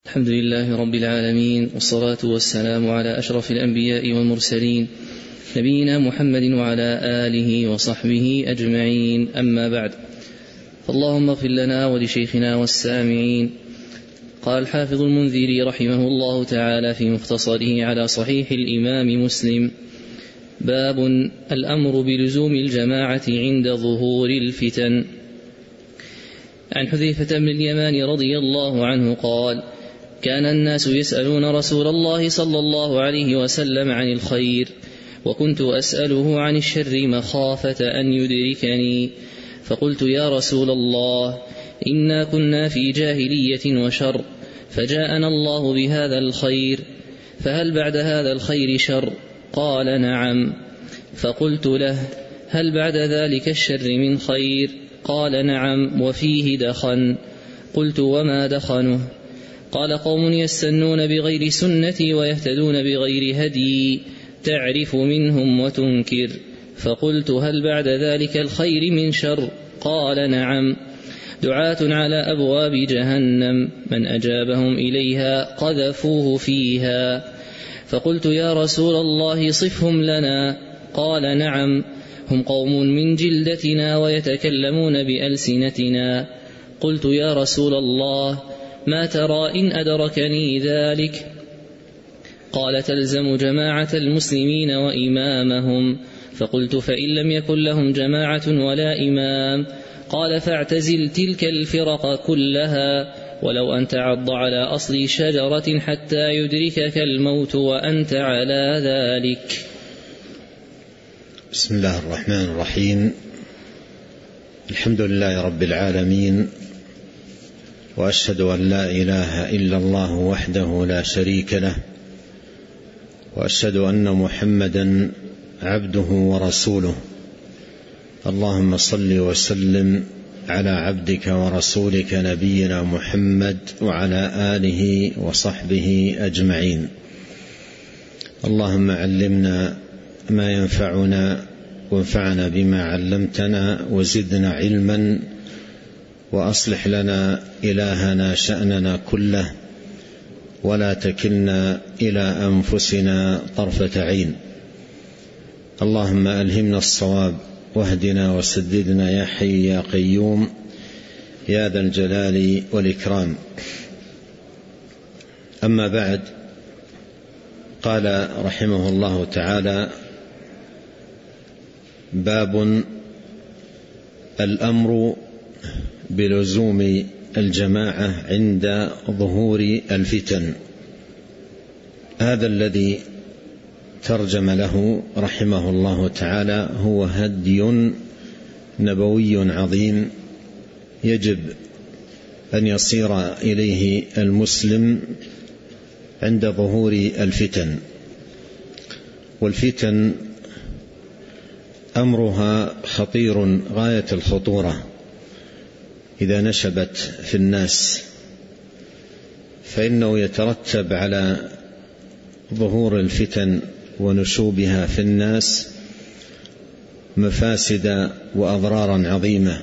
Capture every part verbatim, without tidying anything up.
الحمد لله رب العالمين، والصلاة والسلام على أشرف الأنبياء والمرسلين نبينا محمد وعلى آله وصحبه أجمعين، أما بعد، فاللهم اغفر لنا ولشيخنا والسامعين. قال الحافظ المنذري رحمه الله تعالى في مختصره على صحيح الإمام مسلم: باب الأمر بلزوم الجماعة عند ظهور الفتن. عن حذيفة بن اليمان رضي الله عنه قال: كان الناس يسألون رسول الله صلى الله عليه وسلم عن الخير، وكنت أسأله عن الشر مخافة أن يدركني، فقلت: يا رسول الله، إنا كنا في جاهلية وشر، فجاءنا الله بهذا الخير، فهل بعد هذا الخير شر؟ قال: نعم. فقلت له: هل بعد ذلك الشر من خير؟ قال: نعم، وفيه دخن. قلت: وما دخنه؟ قال: قوم يستنون بغير سنتي ويهتدون بغير هدي، تعرف منهم وتنكر. فقلت: هل بعد ذلك الخير من شر؟ قال: نعم، دعاة على أبواب جهنم، من أجابهم إليها قذفوه فيها. فقلت: يا رسول الله، صفهم لنا. قال: نعم، هم قوم من جلدتنا ويتكلمون بألسنتنا. قلت: يا رسول الله، ما ترى إن أدركني ذلك؟ قال: تلزم جماعة المسلمين وإمامهم. فقلت: فإن لم يكن لهم جماعة ولا إمام؟ قال: فاعتزل تلك الفرق كلها، ولو أن تعض على أصل شجرة حتى يدركك الموت وأنت على ذلك. بسم الله الرحمن الرحيم. الحمد لله رب العالمين، وأشهد أن لا إله إلا الله وحده لا شريك له، وأشهد أن محمدا عبده ورسوله. اللهم صل وسلم على عبدك ورسولك نبينا محمد وعلى آله وصحبه أجمعين. اللهم علمنا ما ينفعنا، وانفعنا بما علمتنا، وزدنا علما، وأصلح لنا إلهنا شأننا كله، ولا تكلنا إلى أنفسنا طرفة عين. اللهم ألهمنا الصواب، واهدنا وسددنا يا حي يا قيوم يا ذا الجلال والإكرام. أما بعد، قال رحمه الله تعالى: باب الأمر بلزوم الجماعة عند ظهور الفتن. هذا الذي ترجم له رحمه الله تعالى هو هدي نبوي عظيم يجب أن يصير إليه المسلم عند ظهور الفتن. والفتن أمرها خطير غاية الخطورة إذا نشبت في الناس، فإنه يترتب على ظهور الفتن ونشوبها في الناس مفاسد وأضرارا عظيمة،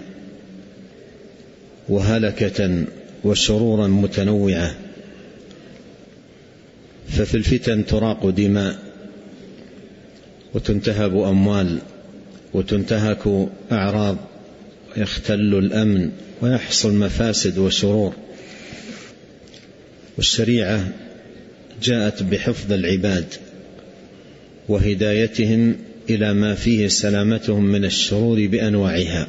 وهلكة وشرورا متنوعة. ففي الفتن تراق دماء، وتنتهب أموال، وتنتهك أعراض، ويختل الأمن، ويحصل مفاسد وشرور. والشريعة جاءت بحفظ العباد وهدايتهم إلى ما فيه سلامتهم من الشرور بأنواعها.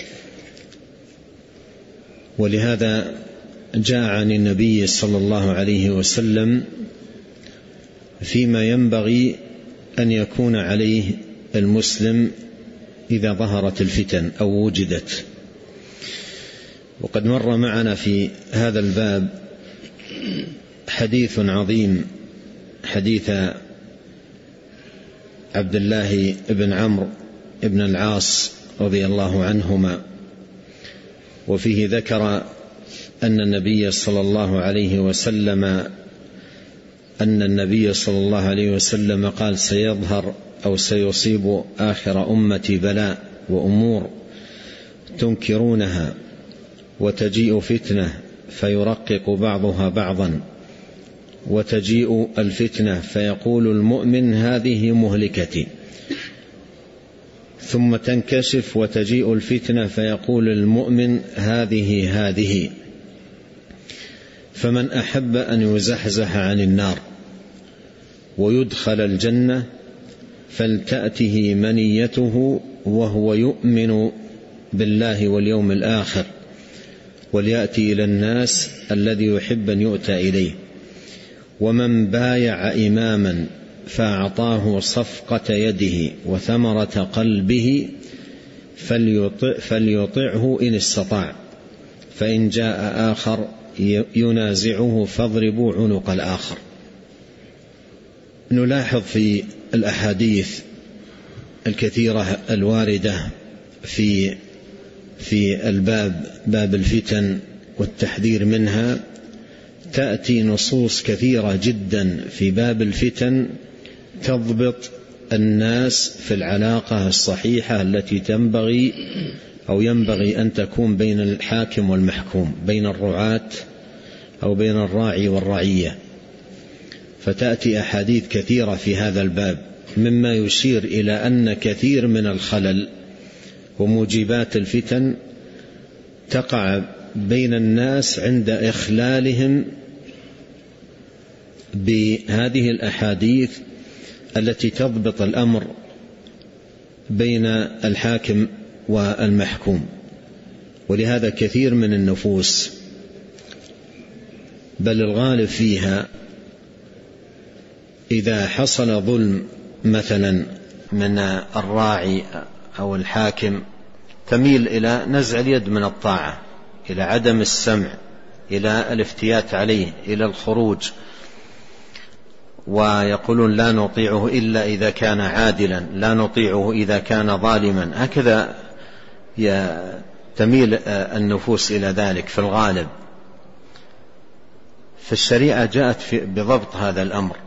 ولهذا جاء عن النبي صلى الله عليه وسلم فيما ينبغي أن يكون عليه المسلم إذا ظهرت الفتن أو وجدت. وقد مر معنا في هذا الباب حديث عظيم، حديث عبد الله بن عمرو بن العاص رضي الله عنهما، وفيه ذكر أن النبي صلى الله عليه وسلم أن النبي صلى الله عليه وسلم قال: سيظهر أو سيصيب آخر أمتي بلاء وأمور تنكرونها، وتجيء فتنة فيرقق بعضها بعضا، وتجيء الفتنة فيقول المؤمن هذه مهلكتي، ثم تنكشف وتجيء الفتنة فيقول المؤمن هذه هذه. فمن أحب أن يزحزح عن النار ويدخل الجنة فلتأته منيته وهو يؤمن بالله واليوم الآخر، وليأتي إلى الناس الذي يحب أن يؤتى إليه. ومن بايع إماما فأعطاه صفقة يده وثمرة قلبه فليطع فليطعه إن استطاع، فإن جاء آخر ينازعه فاضربوا عنق الآخر. نلاحظ في الأحاديث الكثيرة الواردة في في الباب باب الفتن والتحذير منها، تأتي نصوص كثيرة جدا في باب الفتن تضبط الناس في العلاقة الصحيحة التي تنبغي أو ينبغي أن تكون بين الحاكم والمحكوم، بين الرعاة أو بين الراعي والرعية. فتأتي أحاديث كثيرة في هذا الباب مما يشير إلى أن كثير من الخلل وموجبات الفتن تقع بين الناس عند إخلالهم بهذه الأحاديث التي تضبط الأمر بين الحاكم والمحكوم. ولهذا كثير من النفوس بل الغالب فيها إذا حصل ظلم مثلا من الراعي أو الحاكم تميل إلى نزع اليد من الطاعة، إلى عدم السمع، إلى الافتيات عليه، إلى الخروج، ويقولون لا نطيعه إلا إذا كان عادلا، لا نطيعه إذا كان ظالما. هكذا تميل النفوس إلى ذلك في الغالب. فالشريعة جاءت بضبط هذا الأمر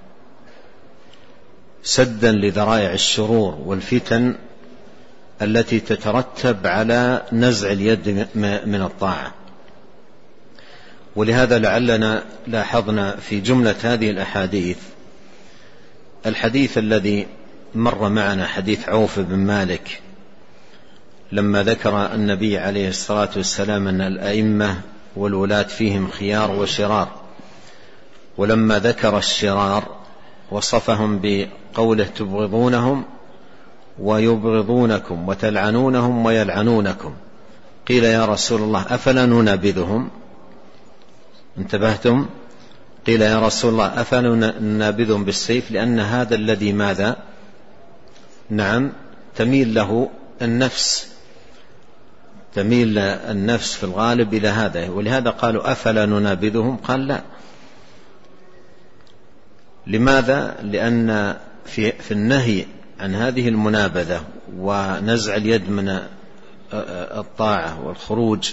سدا لذرائع الشرور والفتن التي تترتب على نزع اليد من الطاعة. ولهذا لعلنا لاحظنا في جملة هذه الأحاديث الحديث الذي مر معنا، حديث عوف بن مالك، لما ذكر النبي عليه الصلاة والسلام أن الأئمة والولاة فيهم خيار وشرار، ولما ذكر الشرار وصفهم بقوله تبغضونهم ويبغضونكم وتلعنونهم ويلعنونكم. قيل يا رسول الله أفلا ننابذهم؟ انتبهتم؟ قيل يا رسول الله أفلا ننابذهم بالسيف؟ لأن هذا الذي ماذا؟ نعم تميل له النفس، تميل النفس في الغالب إلى هذا. ولهذا قالوا أفلا ننابذهم؟ قال لا. لماذا؟ لأن في, في النهي عن هذه المنابذة ونزع اليد من الطاعة والخروج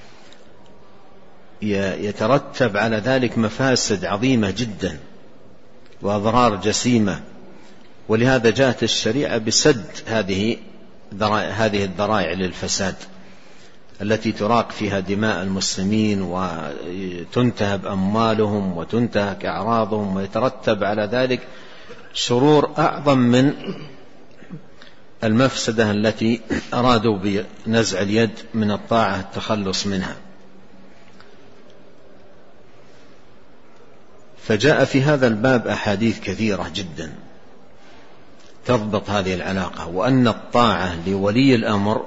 يترتب على ذلك مفاسد عظيمة جدا وأضرار جسيمة. ولهذا جاءت الشريعة بسد هذه هذه الذرائع للفساد التي تراق فيها دماء المسلمين وتنتهب أموالهم وتنتهك أعراضهم، ويترتب على ذلك شرور أعظم من المفسدة التي أرادوا بنزع اليد من الطاعة التخلص منها. فجاء في هذا الباب أحاديث كثيرة جدا تضبط هذه العلاقة، وأن الطاعة لولي الأمر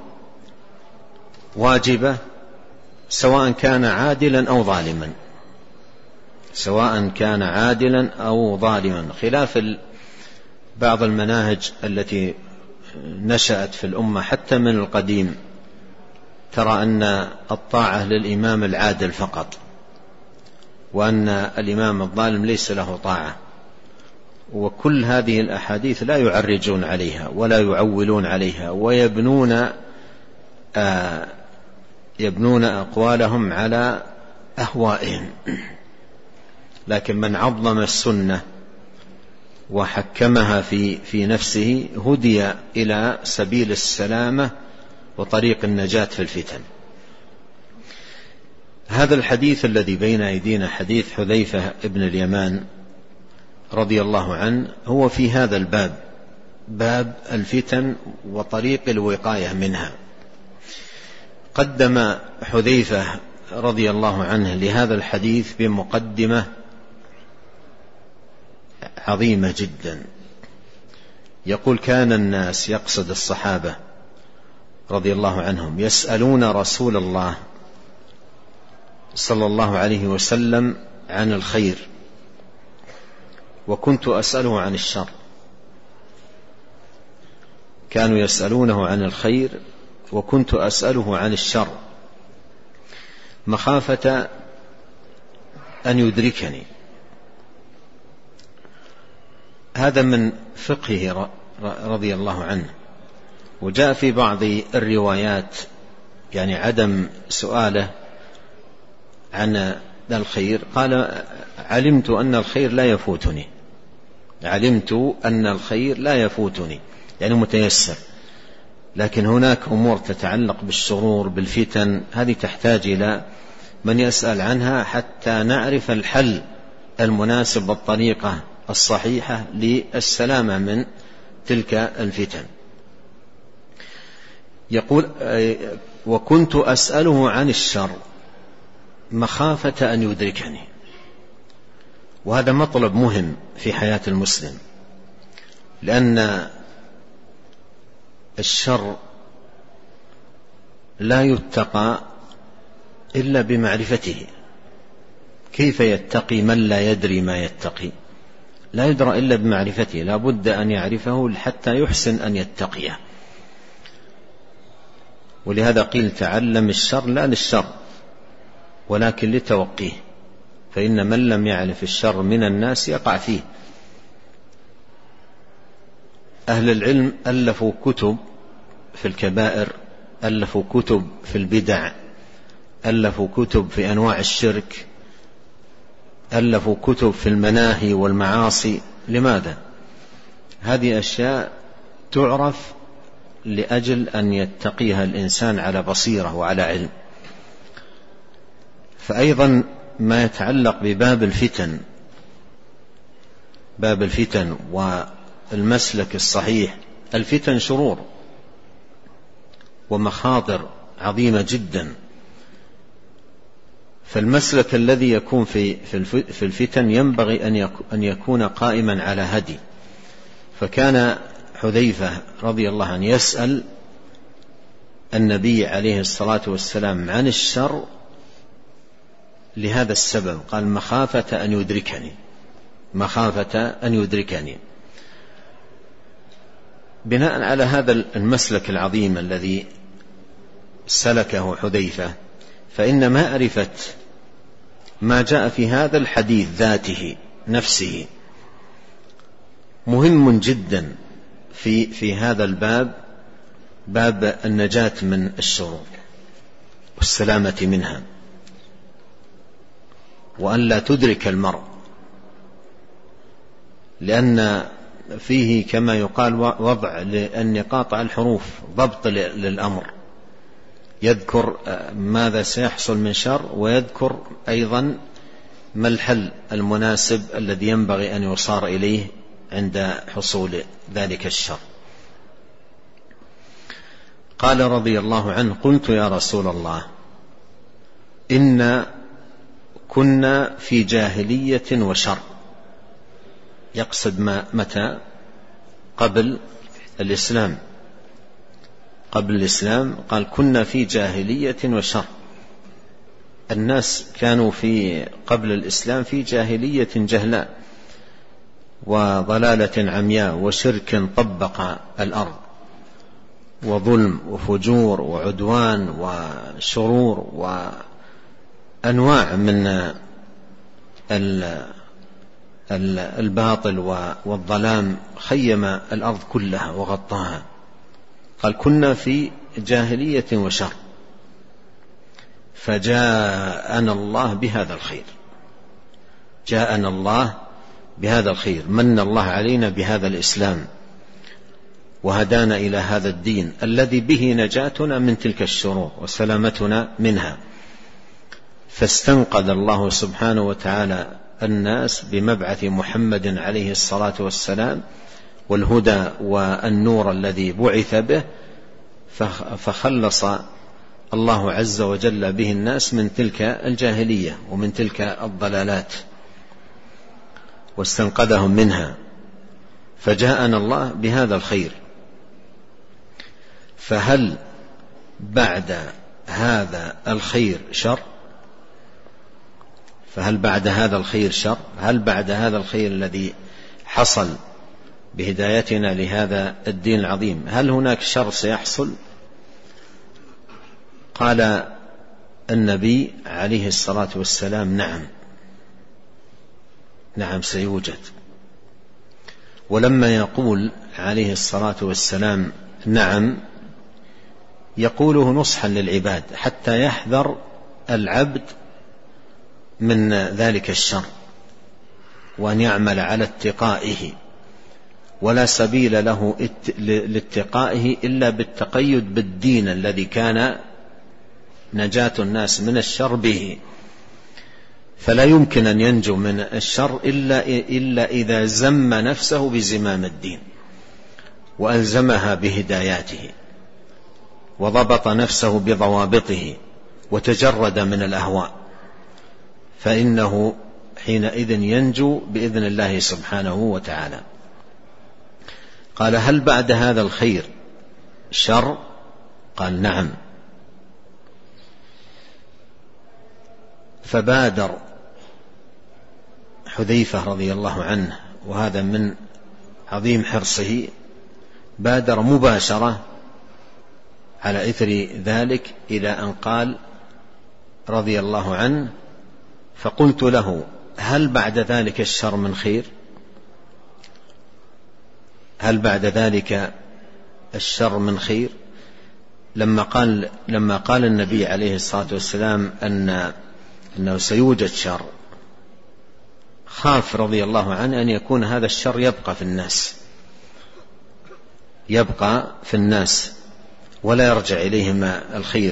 واجبة سواء كان عادلا أو ظالما، سواء كان عادلا أو ظالما، خلاف بعض المناهج التي نشأت في الأمة حتى من القديم، ترى أن الطاعة للإمام العادل فقط، وأن الإمام الظالم ليس له طاعة. وكل هذه الأحاديث لا يعرجون عليها ولا يعولون عليها، ويبنون آه يبنون أقوالهم على أهوائهم. لكن من عظم السنة وحكمها في في نفسه هدي إلى سبيل السلامة وطريق النجاة في الفتن. هذا الحديث الذي بين أيدينا حديث حذيفة ابن اليمان رضي الله عنه هو في هذا الباب، باب الفتن وطريق الوقاية منها. قدم حذيفة رضي الله عنه لهذا الحديث بمقدمة عظيمة جدا. يقول: كان الناس، يقصد الصحابة رضي الله عنهم، يسألون رسول الله صلى الله عليه وسلم عن الخير وكنت أسأله عن الشر. كانوا يسألونه عن الخير وكنت أسأله عن الشر مخافة أن يدركني. هذا من فقهه رضي الله عنه. وجاء في بعض الروايات يعني عدم سؤاله عن الخير، قال: علمت أن الخير لا يفوتني، علمت أن الخير لا يفوتني، يعني متيسر. لكن هناك أمور تتعلق بالشرور بالفتن، هذه تحتاج إلى من يسأل عنها حتى نعرف الحل المناسب والطريقة الصحيحة للسلامة من تلك الفتن. يقول: وكنت أسأله عن الشر مخافة أن يدركني. وهذا مطلب مهم في حياة المسلم، لأن الشر لا يتقى إلا بمعرفته. كيف يتقي من لا يدري ما يتقي؟ لا يدرى إلا بمعرفته، لا بد أن يعرفه حتى يحسن أن يتقيه. ولهذا قيل: تعلم الشر لا للشر ولكن لتوقيه، فإن من لم يعرف الشر من الناس يقع فيه. أهل العلم ألفوا كتب في الكبائر، ألفوا كتب في البدع، ألفوا كتب في أنواع الشرك، ألفوا كتب في المناهي والمعاصي. لماذا؟ هذه أشياء تعرف لأجل أن يتقيها الإنسان على بصيرة وعلى علم. فأيضا ما يتعلق بباب الفتن، باب الفتن والمسلك الصحيح. الفتن شرور ومخاطر عظيمة جدا، فالمسلك الذي يكون في في الفتن ينبغي أن يكون قائما على هدي. فكان حذيفة رضي الله عنه يسأل النبي عليه الصلاة والسلام عن الشر لهذا السبب، قال: مخافة أن يدركني، مخافة أن يدركني. بناء على هذا المسلك العظيم الذي سلكه حذيفة، فإن معرفة ما جاء في هذا الحديث ذاته نفسه مهم جدا في في هذا الباب، باب النجاة من الشرور والسلامة منها، وأن لا تدرك المرء، لأن فيه كما يقال وضع للنقاط على الحروف، ضبط للأمر، يذكر ماذا سيحصل من شر ويذكر أيضا ما الحل المناسب الذي ينبغي أن يصار إليه عند حصول ذلك الشر. قال رضي الله عنه: قلت يا رسول الله إن كنا في جاهلية وشر. يقصد ما متى؟ قبل الإسلام، قبل الإسلام قال: كنا في جاهلية وشر. الناس كانوا في قبل الإسلام في جاهلية جهلاء وضلالة عمياء وشرك طبق الأرض وظلم وفجور وعدوان وشرور وأنواع من الباطل والظلام خيم الأرض كلها وغطاها. قال: كنا في جاهلية وشر فجاءنا الله بهذا الخير. جاءنا الله بهذا الخير، من الله علينا بهذا الإسلام وهدانا إلى هذا الدين الذي به نجاتنا من تلك الشرور وسلامتنا منها. فاستنقذ الله سبحانه وتعالى الناس بمبعث محمد عليه الصلاة والسلام والهدى والنور الذي بعث به، فخلص الله عز وجل به الناس من تلك الجاهلية ومن تلك الضلالات واستنقذهم منها، فجاءنا الله بهذا الخير. فهل بعد هذا الخير شر؟ فهل بعد هذا الخير شر؟ هل بعد هذا الخير الذي حصل بهدايتنا لهذا الدين العظيم هل هناك شر سيحصل؟ قال النبي عليه الصلاة والسلام: نعم نعم سيوجد. ولما يقول عليه الصلاة والسلام نعم يقوله نصحا للعباد حتى يحذر العبد من ذلك الشر وأن يعمل على اتقائه، ولا سبيل له لاتقائه إلا بالتقيد بالدين الذي كان نجاة الناس من الشر به، فلا يمكن أن ينجو من الشر إلا, إلا إذا زم نفسه بزمام الدين وألزمها بهداياته وضبط نفسه بضوابطه وتجرد من الأهواء، فإنه حينئذ ينجو بإذن الله سبحانه وتعالى. قال: هل بعد هذا الخير شر؟ قال: نعم. فبادر حذيفة رضي الله عنه، وهذا من عظيم حرصه، بادر مباشرة على إثر ذلك إلى أن قال رضي الله عنه: فقلت له: هل بعد ذلك الشر من خير؟ هل بعد ذلك الشر من خير؟ لما قال لما قال النبي عليه الصلاة والسلام أن أنه سيوجد شر، خاف رضي الله عنه أن يكون هذا الشر يبقى في الناس يبقى في الناس ولا يرجع إليهم الخير،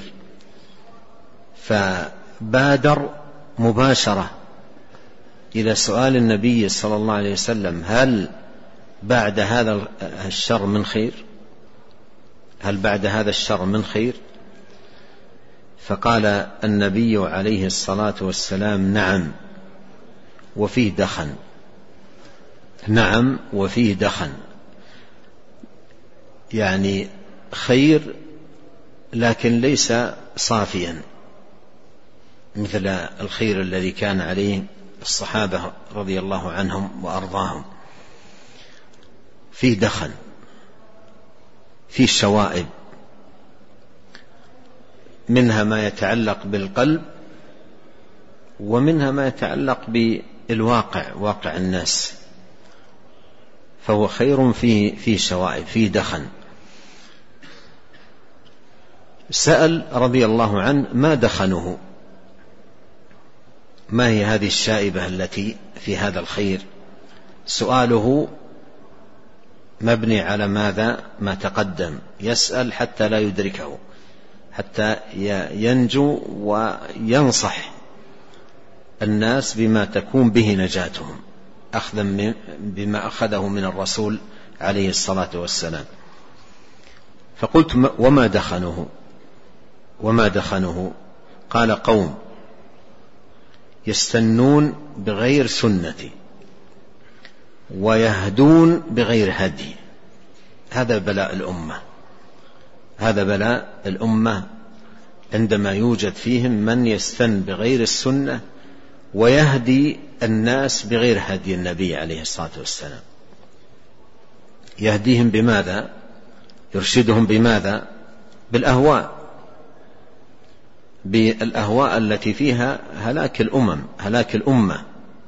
فبادر مباشرة إلى سؤال النبي صلى الله عليه وسلم: هل بعد هذا الشر من خير؟ هل بعد هذا الشر من خير؟ فقال النبي عليه الصلاة والسلام: نعم وفيه دخن. نعم وفيه دخن، يعني خير لكن ليس صافيا مثل الخير الذي كان عليه الصحابة رضي الله عنهم وأرضاهم. فيه دخن، فيه شوائب، منها ما يتعلق بالقلب ومنها ما يتعلق بالواقع، واقع الناس، فهو خير فيه, فيه شوائب، فيه دخن. سأل رضي الله عنه: ما دخنه؟ ما هي هذه الشائبة التي في هذا الخير؟ سؤاله مبني على ماذا؟ ما تقدم، يسأل حتى لا يدركه، حتى ينجو وينصح الناس بما تكون به نجاتهم، أخذا بما أخذه من الرسول عليه الصلاة والسلام. فقلت: وما دخنه؟ وما دخنه؟ قال: قوم يستنون بغير سنتي ويهدون بغير هدي. هذا بلاء الأمة، هذا بلاء الأمة عندما يوجد فيهم من يستن بغير السنة ويهدي الناس بغير هدي النبي عليه الصلاة والسلام. يهديهم بماذا؟ يرشدهم بماذا؟ بالأهواء، بالأهواء التي فيها هلاك الأمم، هلاك الأمة.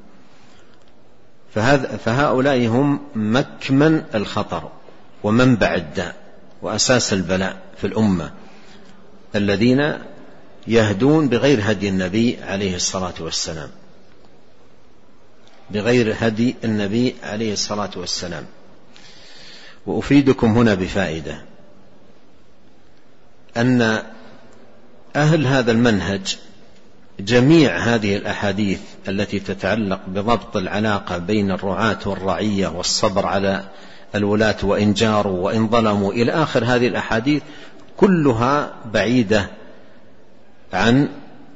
فهؤلاء هم مكمن الخطر ومنبع الداء وأساس البلاء في الأمة، الذين يهدون بغير هدي النبي عليه الصلاة والسلام، بغير هدي النبي عليه الصلاة والسلام. وأفيدكم هنا بفائدة أن أهل هذا المنهج جميع هذه الأحاديث التي تتعلق بضبط العلاقة بين الرعاة والرعية والصبر على الولاة وإن جاروا وإن ظلموا إلى آخر هذه الأحاديث كلها بعيدة عن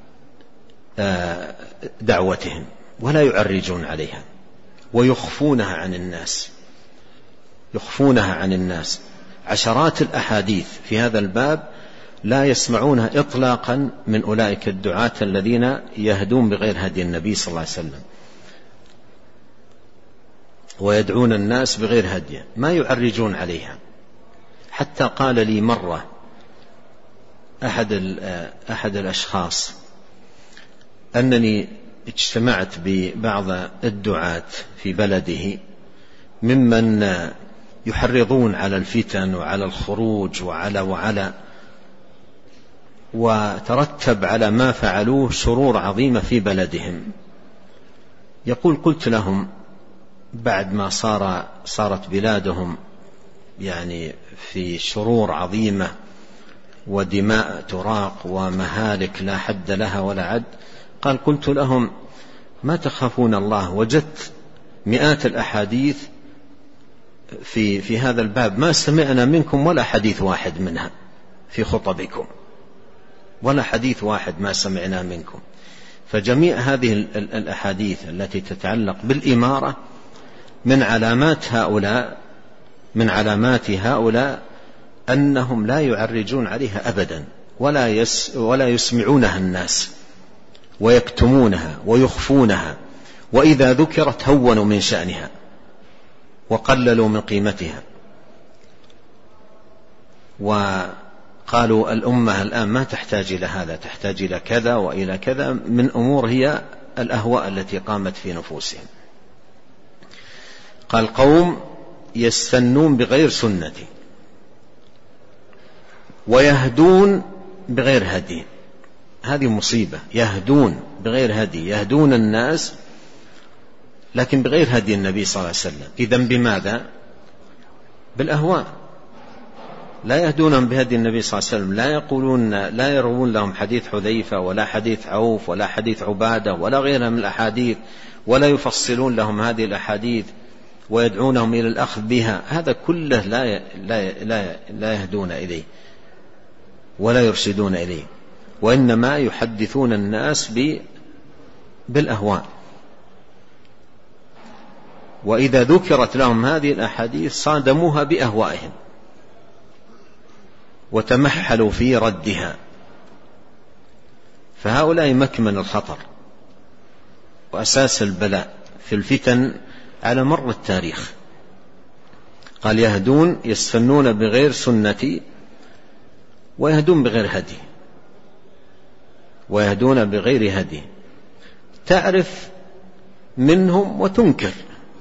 دعوتهم ولا يعرجون عليها ويخفونها عن الناس يخفونها عن الناس. عشرات الأحاديث في هذا الباب لا يسمعونها إطلاقا من أولئك الدعاة الذين يهدون بغير هدي النبي صلى الله عليه وسلم ويدعون الناس بغير هديه، ما يعرجون عليها. حتى قال لي مرة أحد أحد الأشخاص أنني اجتمعت ببعض الدعاة في بلده ممن يحرضون على الفتن وعلى الخروج وعلى وعلى وترتب على ما فعلوه شرور عظيمة في بلدهم. يقول قلت لهم بعد ما صار صارت بلادهم يعني في شرور عظيمة ودماء تراق ومهالك لا حد لها ولا عد، قال قلت لهم ما تخافون الله؟ وجدت مئات الأحاديث في في هذا الباب ما سمعنا منكم ولا حديث واحد منها في خطبكم، ولا حديث واحد ما سمعنا منكم. فجميع هذه الأحاديث التي تتعلق بالإمارة من علامات هؤلاء من علامات هؤلاء أنهم لا يعرجون عليها أبدا ولا يس ولا يسمعونها الناس ويكتمونها ويخفونها، وإذا ذكرت هونوا من شأنها وقللوا من قيمتها وقالوا الأمة الآن ما تحتاج إلى هذا، تحتاج إلى كذا وإلى كذا من أمور هي الأهواء التي قامت في نفوسهم. قال قوم يستنون بغير سنتي ويهدون بغير هدي. هذه مصيبة، يهدون بغير هدي، يهدون الناس لكن بغير هدي النبي صلى الله عليه وسلم. إذن بماذا؟ بالأهواء. لا يهدونهم بهدي النبي صلى الله عليه وسلم، لا يقولون لا يروون لهم حديث حذيفة ولا حديث عوف ولا حديث عبادة ولا غيرها من الأحاديث، ولا يفصلون لهم هذه الأحاديث ويدعونهم إلى الأخذ بها. هذا كله لا لا لا لا يهدون إليه ولا يرشدون إليه، وإنما يحدثون الناس بالأهواء. وإذا ذكرت لهم هذه الأحاديث صادموها بأهوائهم وتمحلوا في ردها. فهؤلاء مكمن الخطر وأساس البلاء في الفتن على مر التاريخ. قال يهدون يستنون بغير سنتي ويهدون بغير هدي ويهدون بغير هدي. تعرف منهم وتنكر،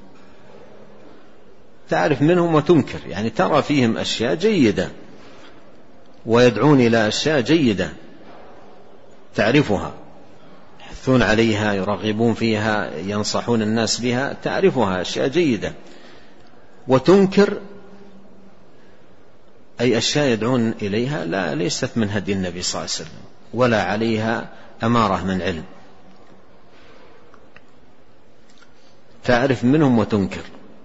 تعرف منهم وتنكر، يعني ترى فيهم أشياء جيدة ويدعون إلى أشياء جيدة تعرفها، يحثون عليها، يرغبون فيها، ينصحون الناس بها، تعرفها أشياء جيدة. وتنكر أي أشياء يدعون إليها لا ليست من هدي النبي صلى الله عليه وسلم ولا عليها أمارة من علم. تعرف منهم وتنكر.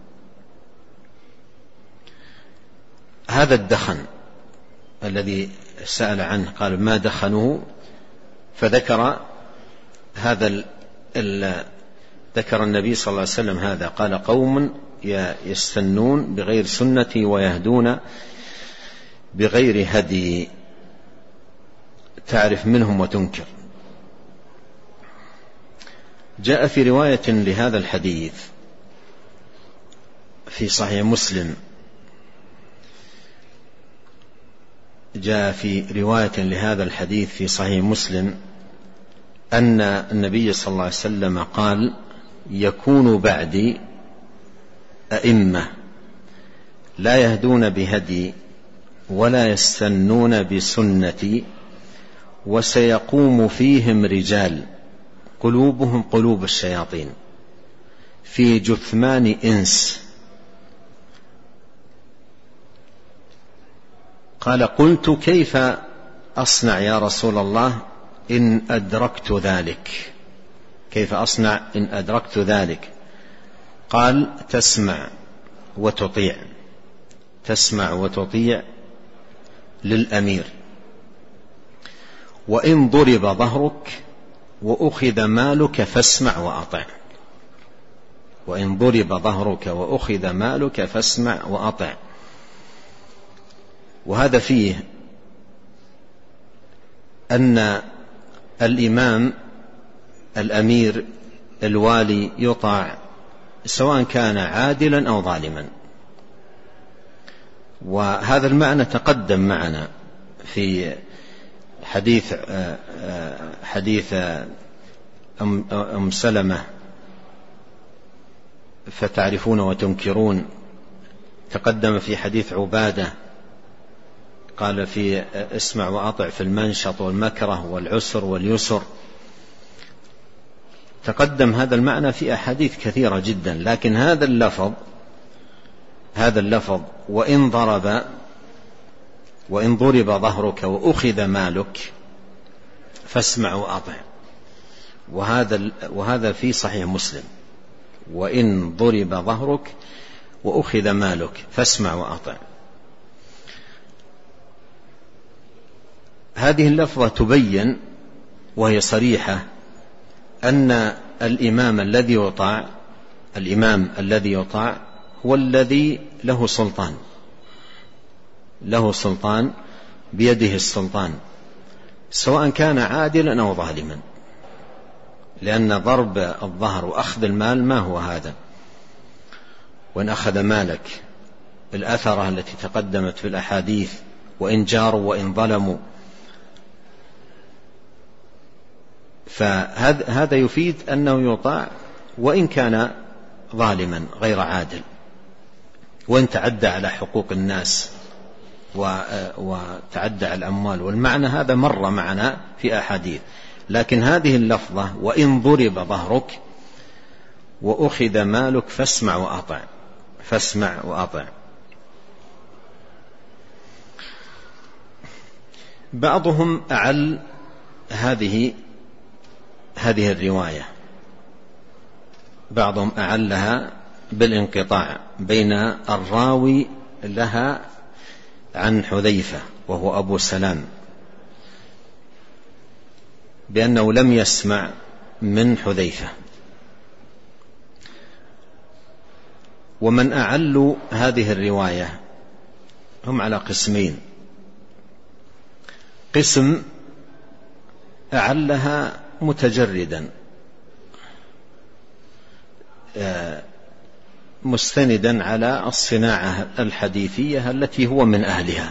هذا الدخن الذي سأل عنه قال ما دخنوه، فذكر هذا ال ال ذكر النبي صلى الله عليه وسلم هذا، قال قوم يستنون بغير سنتي ويهدون بغير هدي. تعرف منهم وتنكر. جاء في رواية لهذا الحديث في صحيح مسلم، جاء في رواية لهذا الحديث في صحيح مسلم أن النبي صلى الله عليه وسلم قال يكون بعدي أئمة لا يهدون بهدي ولا يستنون بسنتي وسيقوم فيهم رجال قلوبهم قلوب الشياطين في جثمان إنس. قال قلت كيف أصنع يا رسول الله؟ إن أدركت ذلك؟ كيف أصنع إن أدركت ذلك؟ قال تسمع وتطيع، تسمع وتطيع للأمير. وإن ضرب ظهرك وأخذ مالك فاسمع وأطع. وإن ضرب ظهرك وأخذ مالك فاسمع وأطع. وهذا فيه أن الإمام الأمير الوالي يطاع سواء كان عادلا أو ظالما. وهذا المعنى تقدم معنا في حديث حديث أم سلمة فتعرفون وتنكرون، تقدم في حديث عبادة قال في اسمع وأطع في المنشط والمكره والعسر واليسر. تقدم هذا المعنى في أحاديث كثيرة جدا، لكن هذا اللفظ هذا اللفظ وإن ضرب وإن ضرب ظهرك وأخذ مالك فاسمع وأطع، وهذا وهذا في صحيح مسلم، وإن ضرب ظهرك وأخذ مالك فاسمع وأطع. هذه اللفظة تبين وهي صريحة أن الإمام الذي يطاع الإمام الذي يطاع هو الذي له سلطان، له سلطان، بيده السلطان، سواء كان عادلا أو ظالما. لأن ضرب الظهر وأخذ المال ما هو هذا؟ وإن أخذ مالك الأثرة التي تقدمت في الأحاديث، وإن جاروا وإن ظلموا، فهذا يفيد أنه يطاع وإن كان ظالما غير عادل، وإن تعدى على حقوق الناس وتعدى على الأموال. والمعنى هذا مر معنا في أحاديث، لكن هذه اللفظة وإن ضرب ظهرك وأخذ مالك فاسمع وأطع، فاسمع وأطع. بعضهم أعل هذه هذه الرواية، بعضهم أعلها بالانقطاع بين الراوي لها عن حذيفة وهو أبو سلام، بأنه لم يسمع من حذيفة. ومن أعلوا هذه الرواية هم على قسمين: قسم أعلها متجردا مستندا على الصناعة الحديثية التي هو من أهلها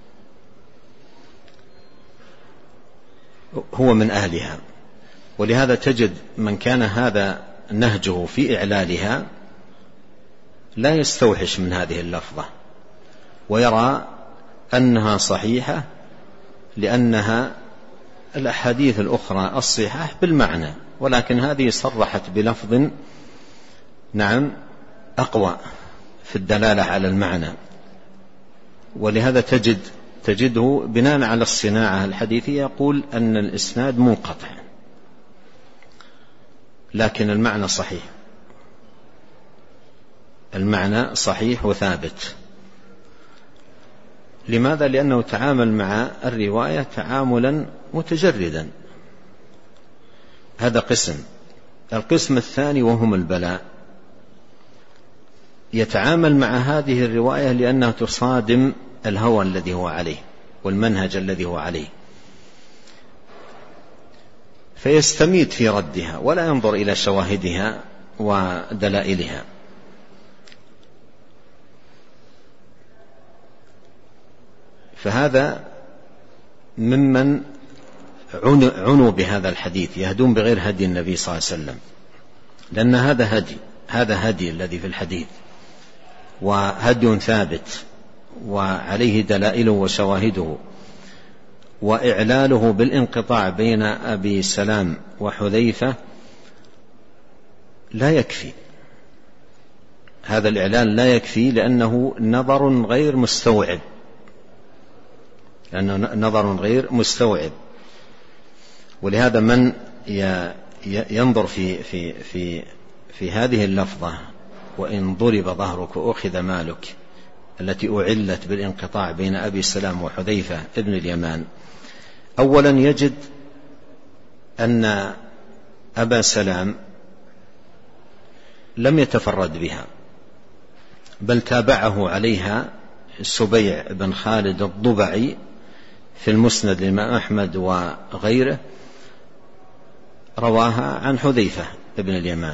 هو من أهلها ولهذا تجد من كان هذا نهجه في إعلالها لا يستوحش من هذه اللفظة، ويرى أنها صحيحة لأنها الأحاديث الأخرى الصحاح بالمعنى، ولكن هذه صرحت بلفظ نعم أقوى في الدلالة على المعنى. ولهذا تجد تجده بناء على الصناعة الحديثية يقول أن الإسناد منقطع، لكن المعنى صحيح، المعنى صحيح وثابت. لماذا؟ لأنه تعامل مع الرواية تعاملا متجردا. هذا قسم. القسم الثاني وهم البلاء، يتعامل مع هذه الرواية لأنها تصادم الهوى الذي هو عليه والمنهج الذي هو عليه، فيستميت في ردها ولا ينظر إلى شواهدها ودلائلها. فهذا ممن عنوا بهذا الحديث، يهدون بغير هدي النبي صلى الله عليه وسلم، لأن هذا هدي هذا هدي الذي في الحديث، وهدي ثابت وعليه دلائله وشواهده. وإعلاله بالانقطاع بين أبي سلام وحذيفة لا يكفي، هذا الإعلان لا يكفي، لأنه نظر غير مستوعب لأنه نظر غير مستوعب ولهذا من ينظر في, في, في, في هذه اللفظة وإن ضرب ظهرك وأخذ مالك التي أعلت بالانقطاع بين أبي سلام وحذيفة ابن اليمان، أولا يجد أن أبا سلام لم يتفرد بها، بل تابعه عليها السبيع بن خالد الضبعي في المسند للإمام أحمد وغيره، رواها عن حذيفة ابن اليمان،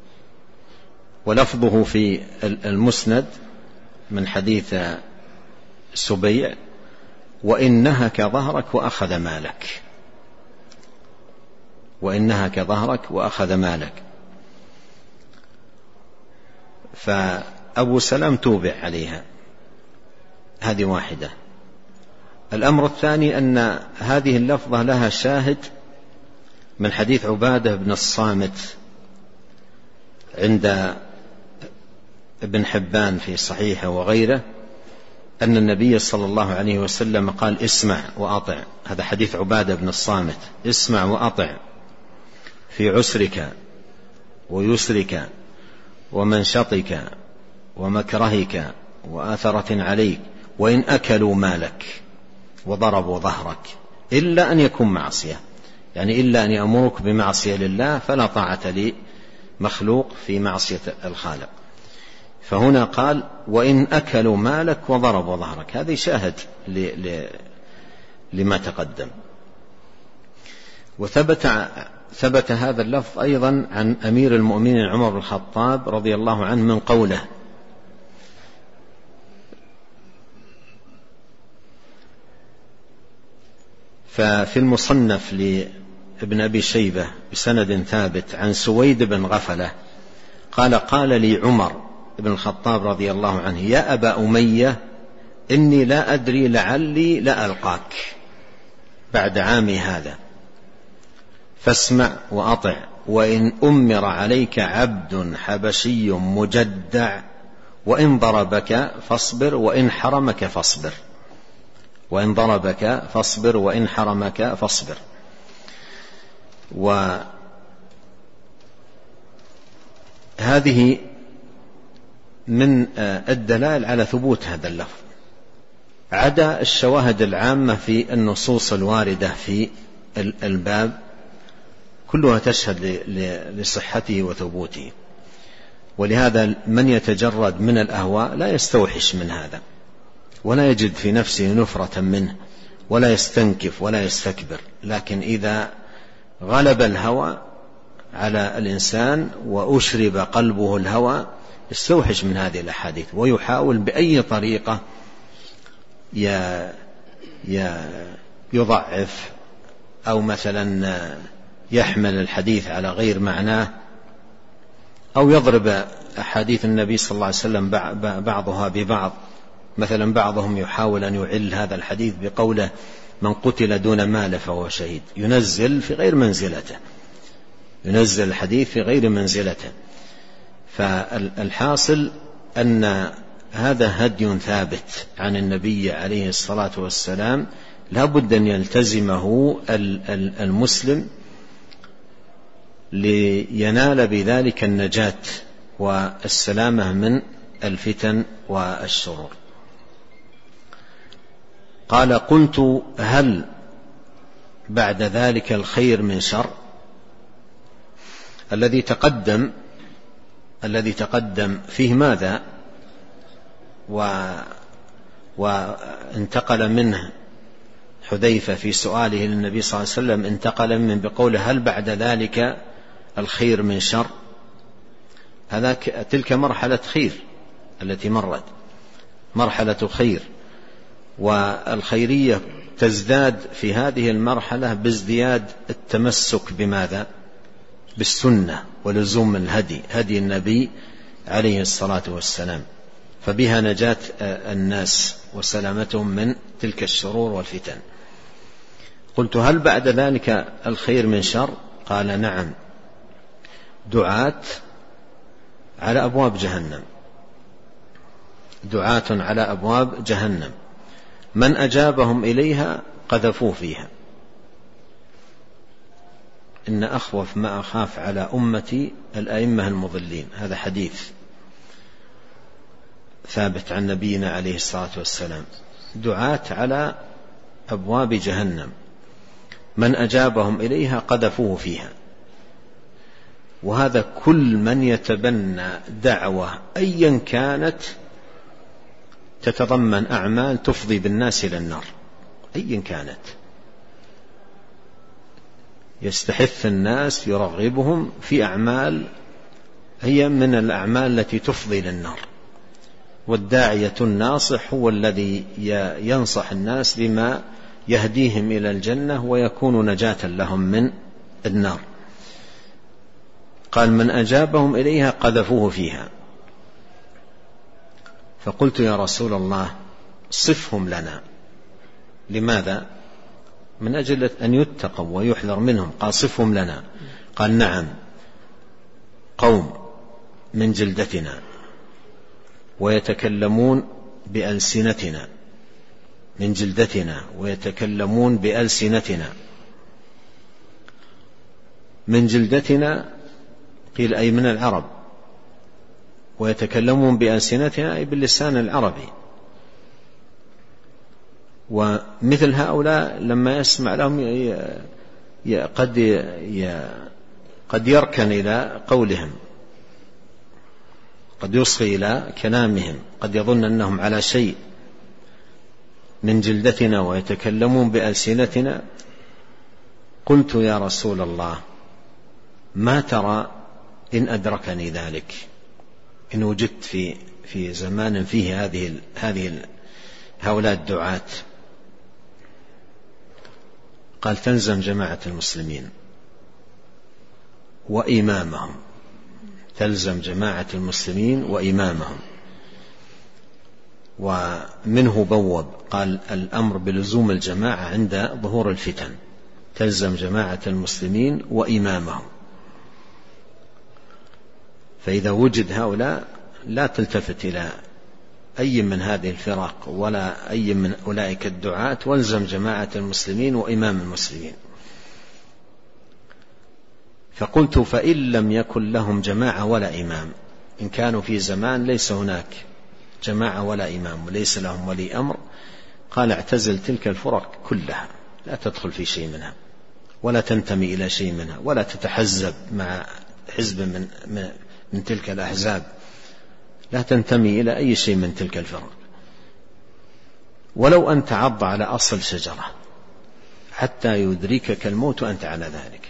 ولفظه في المسند من حديث السبيع: وإن نهك ظهرك وأخذ مالك، وإن نهك ظهرك وأخذ مالك. فأبو سلام توبع عليها، هذه واحدة. الأمر الثاني أن هذه اللفظة لها شاهد من حديث عبادة بن الصامت عند ابن حبان في صحيحه وغيره، أن النبي صلى الله عليه وسلم قال: اسمع وأطع. هذا حديث عبادة بن الصامت: اسمع وأطع في عسرك ويسرك ومنشطك ومكرهك وآثرة عليك، وإن أكلوا مالك وضربوا ظهرك، إلا أن يكون معصية، يعني إلا أن يأمرك بمعصية لله، فلا طاعة لمخلوق في معصية الخالق. فهنا قال: وإن أكلوا مالك وضربوا ظهرك. هذا شاهد لما تقدم. وثبت ثبت هذا اللفظ أيضا عن أمير المؤمنين عمر بن الخطاب رضي الله عنه من قوله: ففي المصنف لابن أبي شيبة بسند ثابت عن سويد بن غفلة قال: قال لي عمر بن الخطاب رضي الله عنه: يا أبا أمية، إني لا أدري لعلي لا ألقاك بعد عامي هذا، فاسمع وأطع، وإن أمر عليك عبد حبشي مجدع، وإن ضربك فاصبر، وإن حرمك فاصبر، وإن ضربك فاصبر، وإن حرمك فاصبر. وهذه من الدلائل على ثبوت هذا اللفظ، عدا الشواهد العامة في النصوص الواردة في الباب كلها تشهد لصحته وثبوته. ولهذا من يتجرد من الأهواء لا يستوحش من هذا، ولا يجد في نفسه نفرة منه، ولا يستنكف ولا يستكبر، لكن إذا غلب الهوى على الإنسان وأشرب قلبه الهوى يستوحش من هذه الأحاديث، ويحاول بأي طريقة يضعف أو مثلا يحمل الحديث على غير معناه، أو يضرب أحاديث النبي صلى الله عليه وسلم بعضها ببعض. مثلا بعضهم يحاول أن يعل هذا الحديث بقوله: من قتل دون مال فهو شهيد، ينزل في غير منزلته، ينزل الحديث في غير منزلته. فالحاصل أن هذا هدي ثابت عن النبي عليه الصلاة والسلام، لا بد أن يلتزمه المسلم لينال بذلك النجاة والسلامة من الفتن والشرور. قال: قلت: هل بعد ذلك الخير من شر؟ الذي تقدم الذي تقدم فيه ماذا؟ و وانتقل منه حذيفة في سؤاله للنبي صلى الله عليه وسلم، انتقل من بقوله: هل بعد ذلك الخير من شر؟ هذا تلك مرحلة خير التي مرت، مرحلة خير، والخيرية تزداد في هذه المرحلة بازدياد التمسك بماذا؟ بالسنة ولزوم الهدي، هدي النبي عليه الصلاة والسلام، فبها نجاة الناس وسلامتهم من تلك الشرور والفتن. قلت: هل بعد ذلك الخير من شر؟ قال: نعم، دعاة على أبواب جهنم، دعاة على أبواب جهنم، من أجابهم إليها قذفوه فيها. إن أخوف ما أخاف على أمتي الأئمة المضلين. هذا حديث ثابت عن نبينا عليه الصلاة والسلام، دعاة على أبواب جهنم من أجابهم إليها قذفوه فيها. وهذا كل من يتبنى دعوة أيا كانت تتضمن أعمال تفضي بالناس إلى النار أيا كانت، يستحث الناس يرغبهم في أعمال هي من الأعمال التي تفضي للنار. والداعية الناصح هو الذي ينصح الناس بما يهديهم إلى الجنة ويكون نجاة لهم من النار. قال من أجابهم إليها قذفوه فيها. فقلت يا رسول الله صفهم لنا. لماذا؟ من أجل أن يتقوا ويحذر منهم. قال صفهم لنا. قال نعم، قوم من جلدتنا ويتكلمون بألسنتنا، من جلدتنا ويتكلمون بألسنتنا. من جلدتنا قيل أي من العرب، ويتكلمون بألسنتنا أي باللسان العربي. ومثل هؤلاء لما يسمع لهم قد قد يركن إلى قولهم، قد يصغي إلى كلامهم، قد يظن أنهم على شيء. من جلدتنا ويتكلمون بألسنتنا. قلت يا رسول الله ما ترى إن أدركني ذلك، إن وجدت في في زمان فيه هذه هذه هؤلاء الدعاة؟ قال تلزم جماعة المسلمين وإمامهم، تلزم جماعة المسلمين وإمامهم. ومنه بوب قال الأمر بلزوم الجماعة عند ظهور الفتن، تلزم جماعة المسلمين وإمامهم. فإذا وجد هؤلاء لا تلتفت إلى أي من هذه الفرق ولا أي من أولئك الدعاة، والزم جماعة المسلمين وإمام المسلمين. فقلت فإن لم يكن لهم جماعة ولا إمام، إن كانوا في زمان ليس هناك جماعة ولا إمام وليس لهم ولي أمر، قال اعتزل تلك الفرق كلها، لا تدخل في شيء منها ولا تنتمي إلى شيء منها ولا تتحزب مع حزب من, من, من تلك الأحزاب، لا تنتمي إلى أي شيء من تلك الفرق، ولو أن تعض على أصل شجرة حتى يدركك الموت وأنت على ذلك.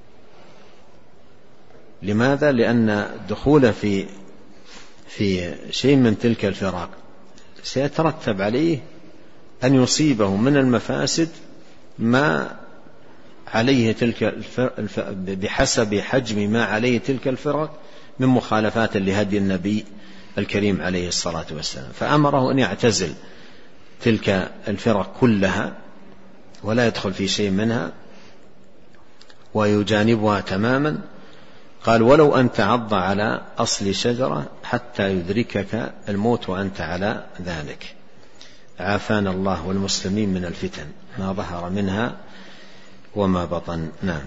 لماذا؟ لأن دخول في في شيء من تلك الفرق سيترتب عليه أن يصيبه من المفاسد ما عليه تلك الفرق بحسب حجم ما عليه تلك الفرق من مخالفات لهدي النبي الكريم عليه الصلاة والسلام. فأمره أن يعتزل تلك الفرق كلها ولا يدخل في شيء منها ويجانبها تماما. قال ولو أن تعض على أصل شجرة حتى يدركك الموت وأنت على ذلك. عافانا الله والمسلمين من الفتن ما ظهر منها وما بطن. نعم.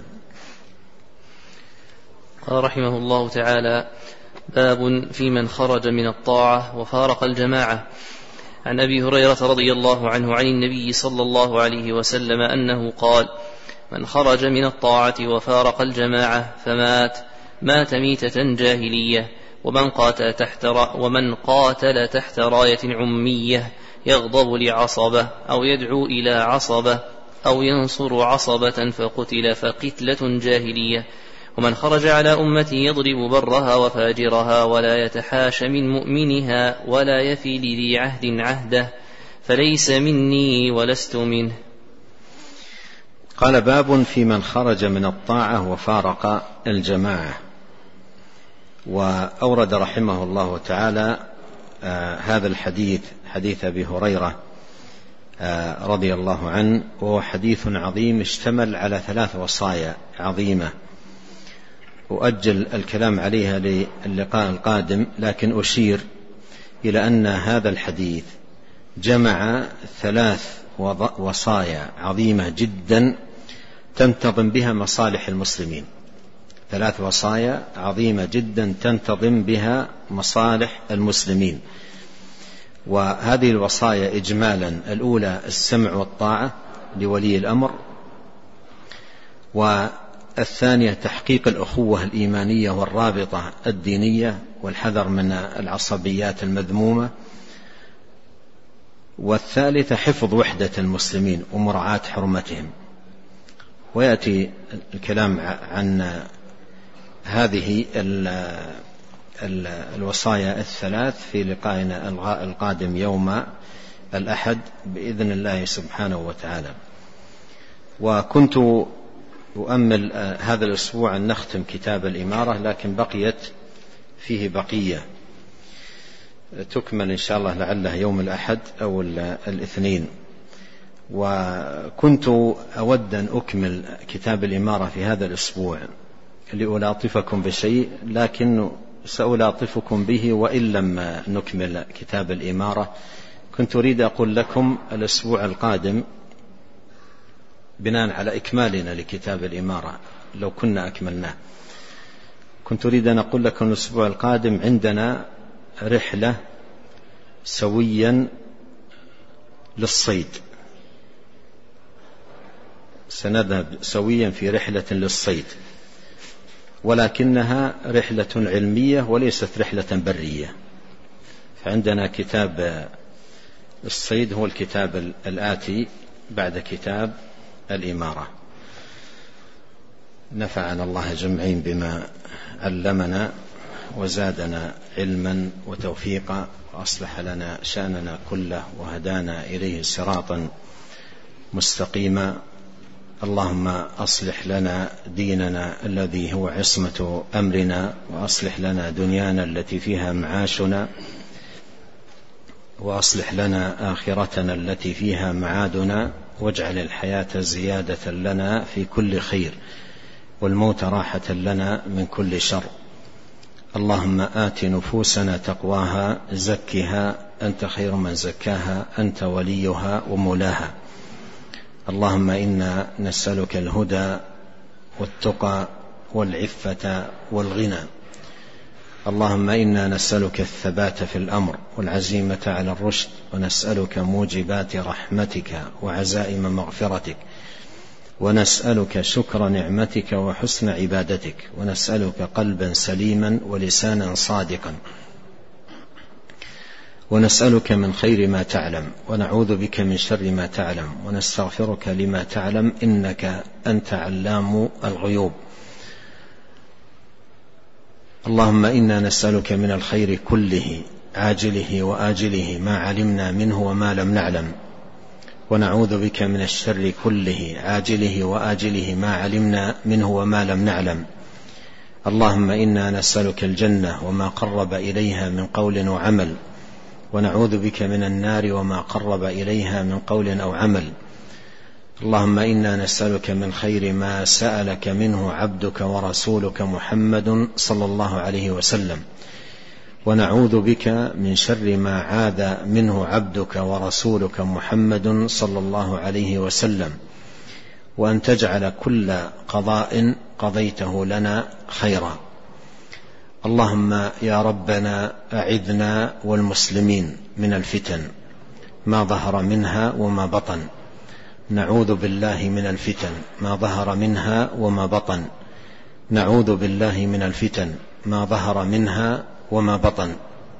قال رحمه الله تعالى: باب في من خرج من الطاعة وفارق الجماعة. عن أبي هريرة رضي الله عنه عن النبي صلى الله عليه وسلم أنه قال: من خرج من الطاعة وفارق الجماعة فمات مات ميتة جاهلية. ومن قاتل تحت ومن قاتل تحت راية عمية يغضب لعصبة أو يدعو إلى عصبة أو ينصر عصبة فقتل فقتلة جاهلية. ومن خرج على أمتي يضرب برها وفاجرها ولا يتحاش من مؤمنها ولا يفي لذي عهد عهده فليس مني ولست منه. قال: باب في من خرج من الطاعة وفارق الجماعة. وأورد رحمه الله تعالى آه هذا الحديث، حديث أبي هريرة آه رضي الله عنه، وهو حديث عظيم اشتمل على ثلاث وصايا عظيمة أؤجل الكلام عليها للقاء القادم، لكن أشير إلى أن هذا الحديث جمع ثلاث وصايا عظيمة جدا تنتظم بها مصالح المسلمين. ثلاث وصايا عظيمة جدا تنتظم بها مصالح المسلمين. وهذه الوصايا إجمالا: الأولى السمع والطاعة لولي الأمر، والثانية تحقيق الأخوة الإيمانية والرابطة الدينية والحذر من العصبيات المذمومة، والثالثة حفظ وحدة المسلمين ومراعاة حرمتهم. ويأتي الكلام عن هذه الوصايا الثلاث في لقائنا القادم يوم الأحد بإذن الله سبحانه وتعالى. وكنت أؤمل هذا الأسبوع أن نختم كتاب الإمارة، لكن بقيت فيه بقية تكمل إن شاء الله لعله يوم الأحد أو الاثنين. وكنت أود أن أكمل كتاب الإمارة في هذا الأسبوع لألاطفكم بشيء، لكن سألاطفكم به وإن لم نكمل كتاب الإمارة. كنت أريد أقول لكم الأسبوع القادم بناء على إكمالنا لكتاب الإمارة، لو كنا أكملناه، كنت أريد أن أقول لكم الأسبوع القادم عندنا رحلة سويا للصيد، سنذهب سويا في رحلة للصيد، ولكنها رحلة علمية وليست رحلة برية. فعندنا كتاب الصيد هو الكتاب الآتي بعد كتاب الإمارة. نفعنا الله جمعين بما علمنا وزادنا علما وتوفيقا، وأصلح لنا شأننا كله وهدانا إليه صراطا مستقيما. اللهم أصلح لنا ديننا الذي هو عصمة أمرنا، وأصلح لنا دنيانا التي فيها معاشنا، وأصلح لنا آخرتنا التي فيها معادنا، واجعل الحياة زيادة لنا في كل خير، والموت راحة لنا من كل شر. اللهم آت نفوسنا تقواها، زكها أنت خير من زكاها، أنت وليها ومولاها. اللهم إنا نسألك الهدى والتقى والعفة والغنى. اللهم إنا نسألك الثبات في الأمر والعزيمة على الرشد، ونسألك موجبات رحمتك وعزائم مغفرتك، ونسألك شكر نعمتك وحسن عبادتك، ونسألك قلبا سليما ولسانا صادقا، ونسألك من خير ما تعلم، ونعوذ بك من شر ما تعلم، ونستغفرك لما تعلم، إنك أنت علام الغيوب. اللهم إنا نسألك من الخير كله عاجله وآجله ما علمنا منه وما لم نعلم، ونعوذ بك من الشر كله عاجله وآجله ما علمنا منه وما لم نعلم. اللهم إنا نسألك الجنة وما قرب إليها من قول وعمل، ونعوذ بك من النار وما قرب إليها من قول أو عمل. اللهم إنا نسألك من خير ما سألك منه عبدك ورسولك محمد صلى الله عليه وسلم، ونعوذ بك من شر ما عاذ منه عبدك ورسولك محمد صلى الله عليه وسلم، وأن تجعل كل قضاء قضيته لنا خيرا. اللهم يا ربنا أعذنا والمسلمين من الفتن ما ظهر منها وما بطن. نعوذ بالله من الفتن ما ظهر منها وما بطن. نعوذ بالله من الفتن ما ظهر منها وما بطن.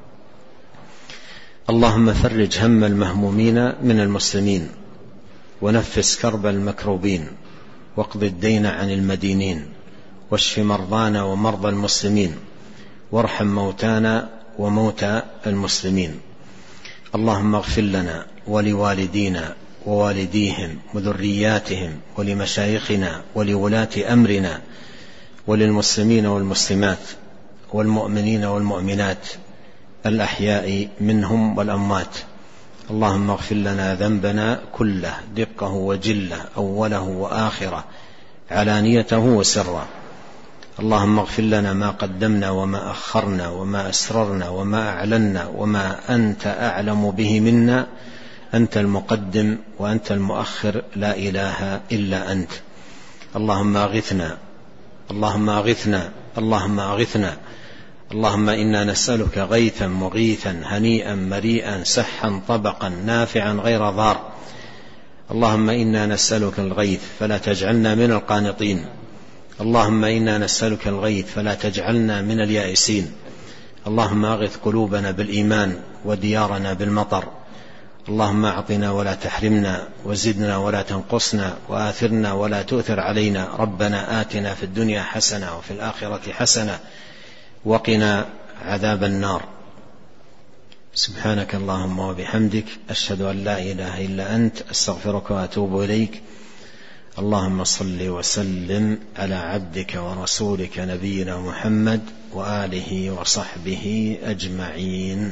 اللهم فرج هم المهمومين من المسلمين، ونفس كرب المكروبين، واقض الدين عن المدينين، واشف مرضانا ومرضى المسلمين، وارحم موتانا وموتى المسلمين. اللهم اغفر لنا ولوالدينا ووالديهم وذرياتهم ولمشايخنا ولولاة أمرنا وللمسلمين والمسلمات والمؤمنين والمؤمنات الأحياء منهم والأموات. اللهم اغفر لنا ذنبنا كله دقه وجله، أوله وآخره، علانيته وسره. اللهم اغفر لنا ما قدمنا وما أخرنا وما أسررنا وما أعلنا وما أنت أعلم به منا. أنت المقدم وأنت المؤخر، لا إله إلا أنت. اللهم أغثنا اللهم أغثنا اللهم أغثنا اللهم إنا نسألك غيثا مغيثا هنيئا مريئا سحا طبقا نافعا غير ضار. اللهم إنا نسألك الغيث فلا تجعلنا من القانطين. اللهم إنا نسألك الغيث فلا تجعلنا من اليائسين. اللهم أغث قلوبنا بالإيمان وديارنا بالمطر. اللهم أعطنا ولا تحرمنا وزدنا ولا تنقصنا وآثرنا ولا تؤثر علينا. ربنا آتنا في الدنيا حسنة وفي الآخرة حسنة وقنا عذاب النار. سبحانك اللهم وبحمدك أشهد أن لا إله إلا أنت أستغفرك وأتوب إليك. اللهم صل وسلم على عبدك ورسولك نبينا محمد وآله وصحبه أجمعين.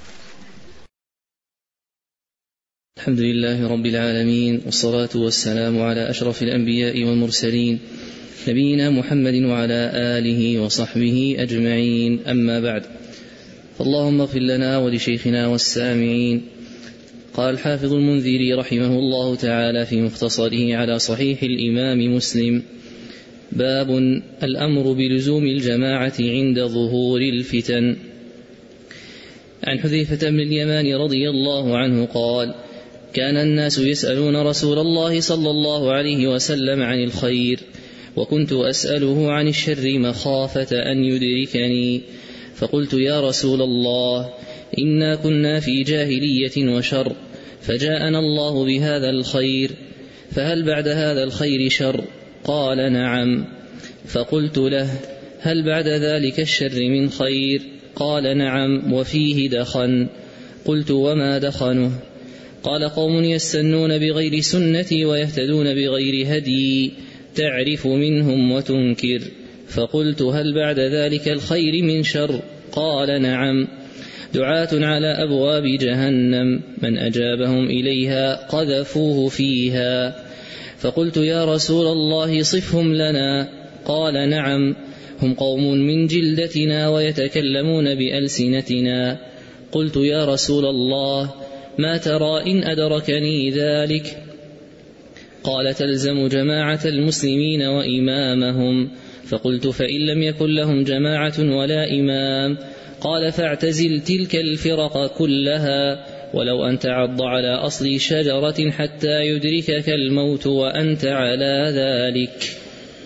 الحمد لله رب العالمين، والصلاة والسلام على أشرف الأنبياء والمرسلين نبينا محمد وعلى آله وصحبه أجمعين. أما بعد، فاللهم اغفر لنا ولشيخنا والسامعين. قال الحافظ المنذري رحمه الله تعالى في مختصره على صحيح الإمام مسلم: باب الأمر بلزوم الجماعة عند ظهور الفتن. عن حذيفة بن اليمان رضي الله عنه قال: كان الناس يسألون رسول الله صلى الله عليه وسلم عن الخير، وكنت أسأله عن الشر مخافة أن يدركني، فقلت: يا رسول الله، إنا كنا في جاهلية وشر، فجاءنا الله بهذا الخير، فهل بعد هذا الخير شر؟ قال: نعم. فقلت له: هل بعد ذلك الشر من خير؟ قال: نعم، وفيه دخن. قلت: وما دخنه؟ قال: قوم يستنون بغير سنتي ويهتدون بغير هدي، تعرف منهم وتنكر. فقلت: هل بعد ذلك الخير من شر؟ قال: نعم، دعاة على أبواب جهنم، من أجابهم إليها قذفوه فيها. فقلت: يا رسول الله، صفهم لنا. قال: نعم، هم قوم من جلدتنا ويتكلمون بألسنتنا. قلت: يا رسول الله، ما ترى إن أدركني ذلك؟ قال: تلزم جماعة المسلمين وإمامهم. فقلت: فإن لم يكن لهم جماعة ولا إمام؟ قال: فاعتزل تلك الفرق كلها، ولو أن تعض على أصل شجرة حتى يدركك الموت وأنت على ذلك.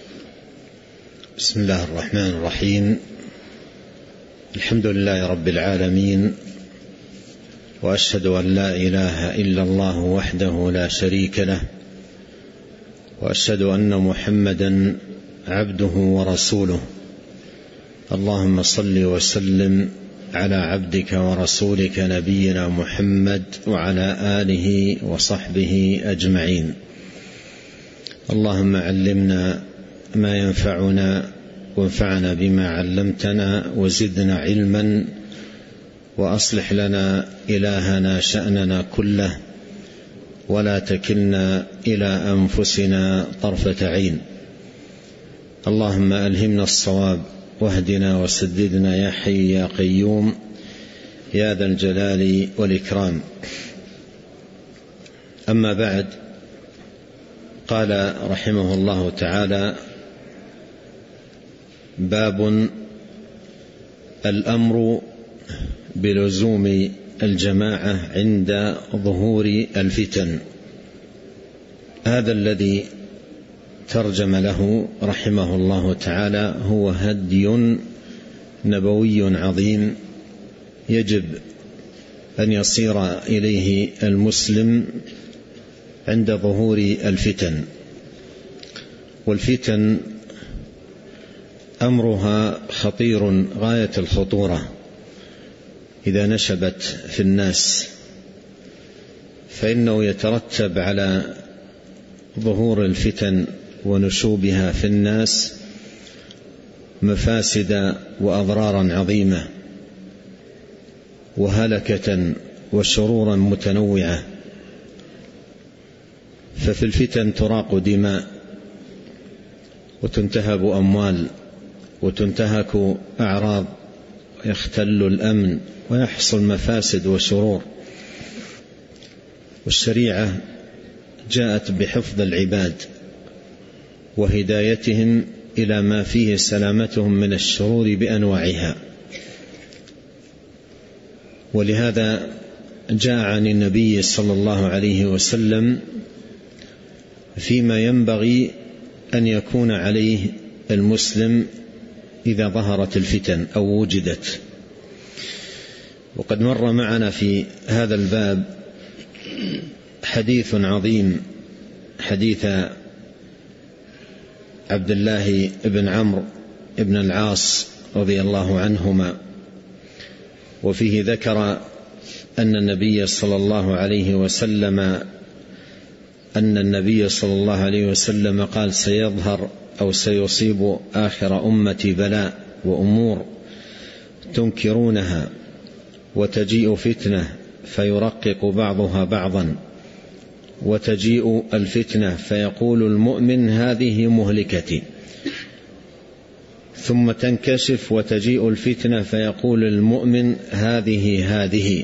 بسم الله الرحمن الرحيم. الحمد لله رب العالمين، وأشهد أن لا إله إلا الله وحده لا شريك له، وأشهد أن محمدا عبده ورسوله. اللهم صل وسلم على عبدك ورسولك نبينا محمد وعلى آله وصحبه أجمعين. اللهم علمنا ما ينفعنا، وانفعنا بما علمتنا، وزدنا علما، وأصلح لنا إلهنا شأننا كله، ولا تكلنا إلى أنفسنا طرفة عين. اللهم ألهمنا الصواب، واهدنا وسددنا يا حي يا قيوم يا ذا الجلال والإكرام. أما بعد، قال رحمه الله تعالى: باب الأمر بلزوم الجماعة عند ظهور الفتن. هذا الذي ترجم له رحمه الله تعالى هو هدي نبوي عظيم يجب أن يصير إليه المسلم عند ظهور الفتن. والفتن أمرها خطير غاية الخطورة إذا نشبت في الناس، فإنه يترتب على ظهور الفتن ونشوبها في الناس مفاسد وأضرارا عظيمة، وهلكة وشرورا متنوعة. ففي الفتن تراق دماء، وتنتهب أموال، وتنتهك أعراض، ويختل الأمن، ويحصل مفاسد وشرور. والشريعة جاءت بحفظ العباد وهدايتهم إلى ما فيه سلامتهم من الشرور بأنواعها. ولهذا جاء عن النبي صلى الله عليه وسلم فيما ينبغي أن يكون عليه المسلم إذا ظهرت الفتن أو وجدت. وقد مر معنا في هذا الباب حديث عظيم، حديث عبد الله بن عمرو بن العاص رضي الله عنهما، وفيه ذكر أن النبي صلى الله عليه وسلم أن النبي صلى الله عليه وسلم قال: سيظهر أو سيصيب آخر أمتي بلاء وأمور تنكرونها، وتجيء فتنة فيرقق بعضها بعضا، وتجيء الفتنة فيقول المؤمن هذه مهلكتي، ثم تنكشف وتجيء الفتنة فيقول المؤمن هذه هذه.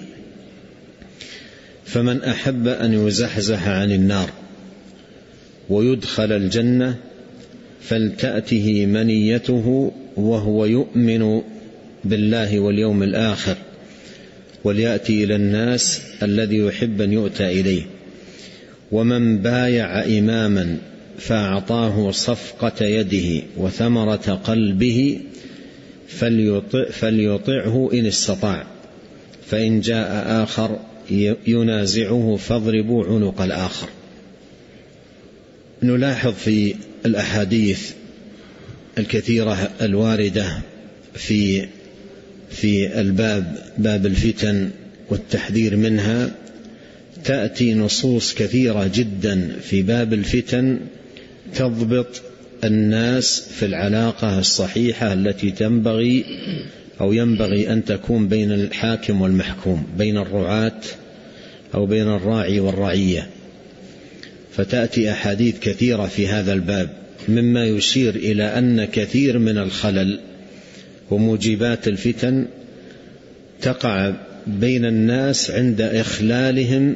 فمن أحب أن يزحزح عن النار ويدخل الجنة فلتأته منيته وهو يؤمن بالله واليوم الآخر، وليأتي إلى الناس الذي يحب أن يؤتى إليه. ومن بايع إماما فأعطاه صفقة يده وثمرة قلبه فليطع فليطعه إن استطاع، فإن جاء آخر ينازعه فاضربوا عنق الآخر. نلاحظ في الأحاديث الكثيرة الواردة في في الباب باب الفتن والتحذير منها، تأتي نصوص كثيرة جدا في باب الفتن تضبط الناس في العلاقة الصحيحة التي تنبغي أو ينبغي أن تكون بين الحاكم والمحكوم، بين الرعاة أو بين الراعي والرعية. فتأتي أحاديث كثيرة في هذا الباب مما يشير إلى أن كثير من الخلل وموجبات الفتن تقع بين الناس عند إخلالهم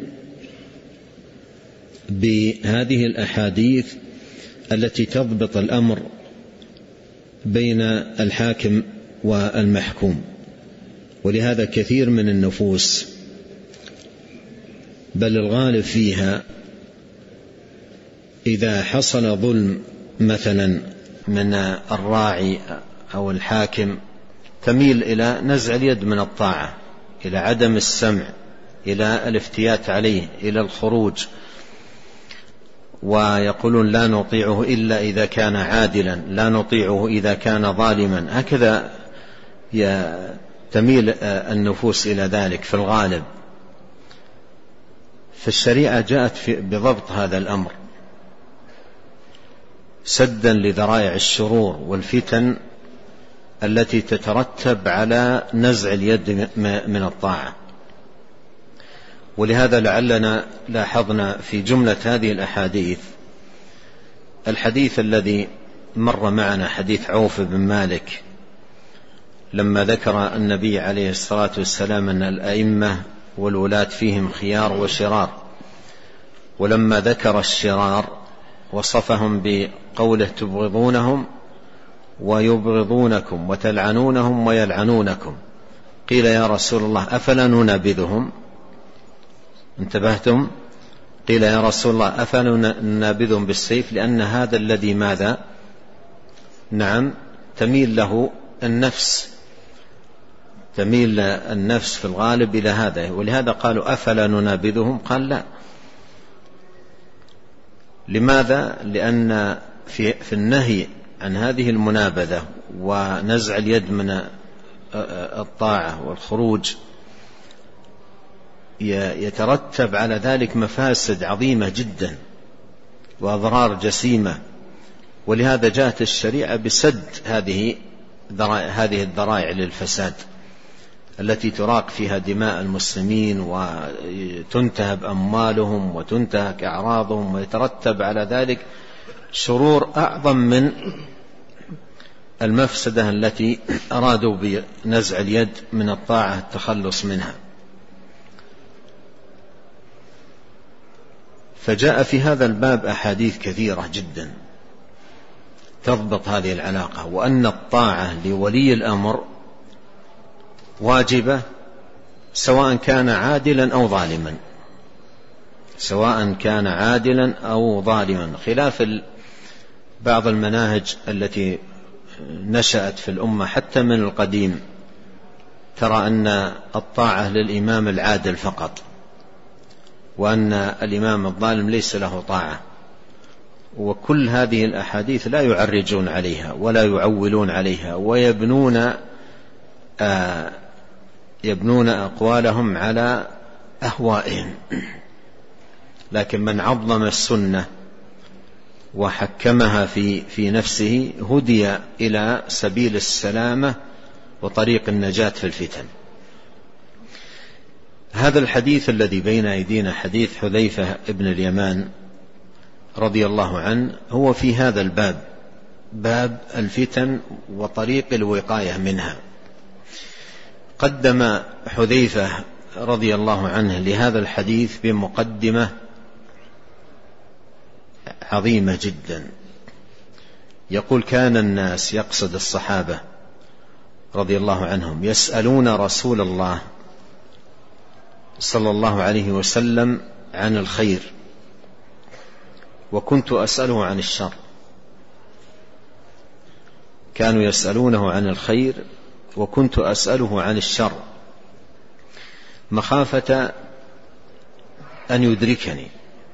بهذه الأحاديث التي تضبط الأمر بين الحاكم والمحكوم. ولهذا كثير من النفوس بل الغالب فيها إذا حصل ظلم مثلا من الراعي أو الحاكم تميل إلى نزع اليد من الطاعة، إلى عدم السمع، إلى الافتيات عليه، إلى الخروج، ويقولون لا نطيعه إلا إذا كان عادلا، لا نطيعه إذا كان ظالما. هكذا تميل النفوس إلى ذلك في الغالب. فالشريعة جاءت بضبط هذا الأمر سدا لذرائع الشرور والفتن التي تترتب على نزع اليد من الطاعة. ولهذا لعلنا لاحظنا في جملة هذه الأحاديث الحديث الذي مر معنا، حديث عوف بن مالك، لما ذكر النبي عليه الصلاة والسلام أن الأئمة والولاة فيهم خيار وشرار، ولما ذكر الشرار وصفهم بقوله تبغضونهم ويبغضونكم وتلعنونهم ويلعنونكم. قيل يا رسول الله أفلا ننابذهم؟ انتبهتم؟ قيل يا رسول الله أفلا ننابذهم بالسيف؟ لأن هذا الذي ماذا؟ نعم تميل له النفس، تميل النفس في الغالب إلى هذا. ولهذا قالوا أفلا ننابذهم؟ قال لا. لماذا؟ لأن في, في النهي عن هذه المنابذة ونزع اليد من الطاعة والخروج يترتب على ذلك مفاسد عظيمة جدا وأضرار جسيمة. ولهذا جاءت الشريعة بسد هذه هذه الذرائع للفساد التي تراق فيها دماء المسلمين وتنتهب أموالهم وتنتهك أعراضهم، ويترتب على ذلك شرور أعظم من المفسدة التي أرادوا بنزع اليد من الطاعة التخلص منها. فجاء في هذا الباب أحاديث كثيرة جدا تضبط هذه العلاقة، وأن الطاعة لولي الأمر واجبة سواء كان عادلا أو ظالما، سواء كان عادلا أو ظالما، خلاف بعض المناهج التي نشأت في الأمة حتى من القديم، ترى أن الطاعة للإمام العادل فقط، وأن الإمام الظالم ليس له طاعة. وكل هذه الأحاديث لا يعرجون عليها ولا يعولون عليها، ويبنون آه يبنون أقوالهم على أهوائهم. لكن من عظم السنة وحكمها في في نفسه هدي إلى سبيل السلامة وطريق النجاة في الفتن. هذا الحديث الذي بين أيدينا حديث حذيفة ابن اليمان رضي الله عنه هو في هذا الباب، باب الفتن وطريق الوقاية منها. قدم حذيفة رضي الله عنه لهذا الحديث بمقدمة عظيمة جدا. يقول: كان الناس، يقصد الصحابة رضي الله عنهم، يسألون رسول الله صلى الله عليه وسلم عن الخير، وكنت أسأله عن الشر. كانوا يسألونه عن الخير وكنت أسأله عن الشر مخافة أن يدركني.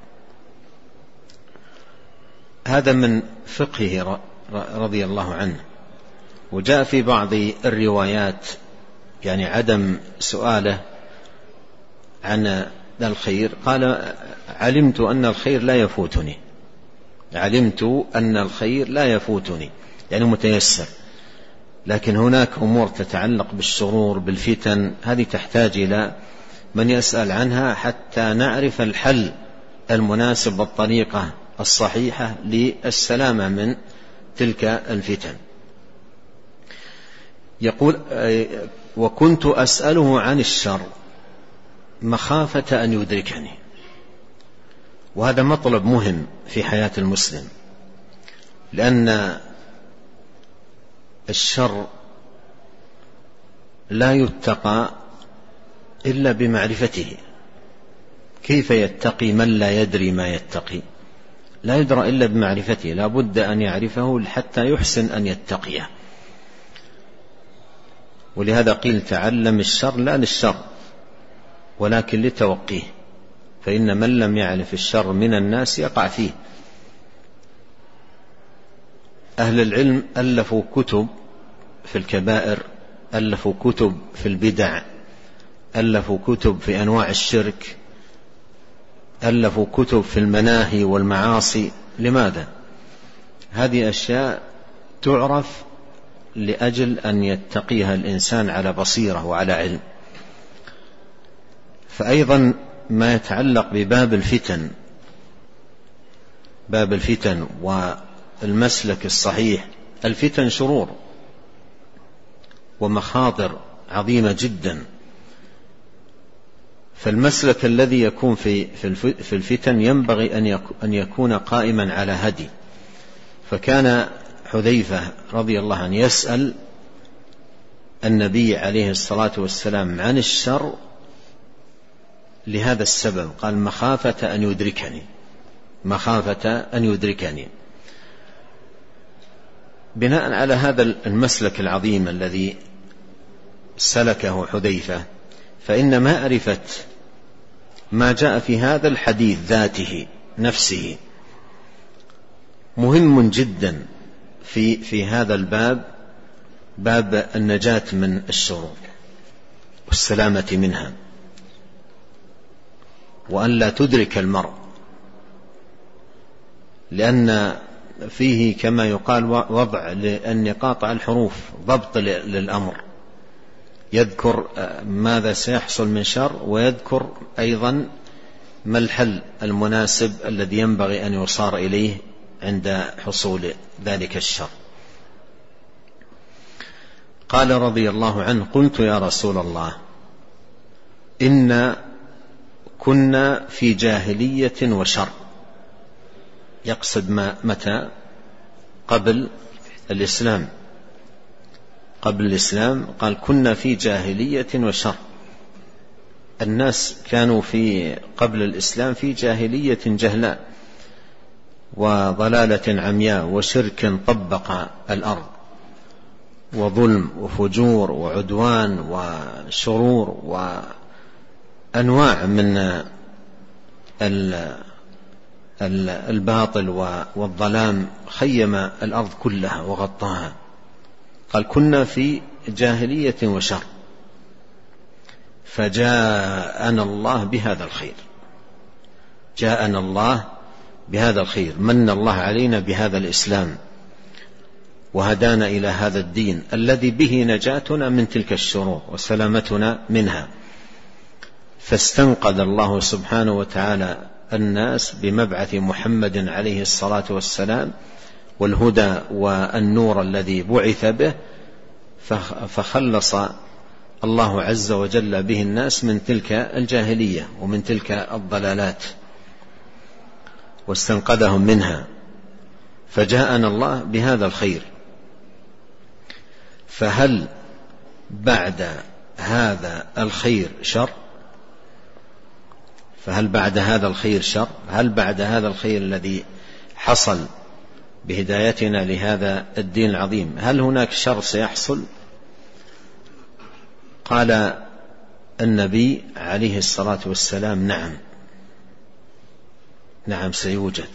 هذا من فقهه رضي الله عنه. وجاء في بعض الروايات يعني عدم سؤاله عن الخير، قال: علمت أن الخير لا يفوتني، علمت أن الخير لا يفوتني، يعني متيسر. لكن هناك أمور تتعلق بالشرور بالفتن، هذه تحتاج إلى من يسأل عنها حتى نعرف الحل المناسب والطريقة الصحيحة للسلامة من تلك الفتن. يقول: وكنت أسأله عن الشر مخافة أن يدركني. وهذا مطلب مهم في حياة المسلم، لأن الشر لا يتقى إلا بمعرفته. كيف يتقي من لا يدري ما يتقي؟ لا يدرى إلا بمعرفته، لا بد أن يعرفه حتى يحسن أن يتقيه. ولهذا قيل: تعلم الشر لا للشر ولكن لتوقيه، فإن من لم يعرف الشر من الناس يقع فيه. أهل العلم ألفوا كتب في الكبائر، ألفوا كتب في البدع، ألفوا كتب في أنواع الشرك، ألفوا كتب في المناهي والمعاصي. لماذا؟ هذه أشياء تعرف لأجل أن يتقيها الإنسان على بصيرة وعلى علم. فأيضا ما يتعلق بباب الفتن، باب الفتن والمسلك الصحيح. الفتن شرور ومخاطر عظيمة جدا، فالمسلك الذي يكون في في الفتن ينبغي أن يكون قائما على هدي. فكان حذيفة رضي الله عنه يسأل النبي عليه الصلاة والسلام عن الشر لهذا السبب، قال: مخافة أن يدركني، مخافة أن يدركني. بناء على هذا المسلك العظيم الذي سلكه حذيفة، فإن معرفة ما جاء في هذا الحديث ذاته نفسه مهم جدا في في هذا الباب، باب النجاة من الشرور والسلامة منها، وأن لا تدرك المرء، لأن فيه كما يقال وضع النقاط على الحروف، ضبط للأمر، يذكر ماذا سيحصل من شر، ويذكر أيضا ما الحل المناسب الذي ينبغي أن يصار إليه عند حصول ذلك الشر. قال رضي الله عنه: قلت يا رسول الله إن كنا في جاهلية وشر. يقصد ما متى؟ قبل الإسلام قبل الإسلام قال كنا في جاهلية وشر. الناس كانوا في قبل الإسلام في جاهلية جهلاء وضلالة عمياء وشرك طبق الأرض وظلم وفجور وعدوان وشرور وأنواع من الباطل والظلام خيم الأرض كلها وغطاها. قال كنا في جاهلية وشر فجاءنا الله بهذا الخير. جاءنا الله بهذا الخير، من الله علينا بهذا الإسلام وهدانا إلى هذا الدين الذي به نجاتنا من تلك الشرور وسلامتنا منها. فاستنقذ الله سبحانه وتعالى الناس بمبعث محمد عليه الصلاة والسلام والهدى والنور الذي بعث به، فخلص الله عز وجل به الناس من تلك الجاهلية ومن تلك الضلالات واستنقذهم منها. فجاءنا الله بهذا الخير، فهل بعد هذا الخير شر؟ فهل بعد هذا الخير شر؟ هل بعد هذا الخير الذي حصل بهدايتنا لهذا الدين العظيم هل هناك شر سيحصل؟ قال النبي عليه الصلاة والسلام نعم نعم سيوجد.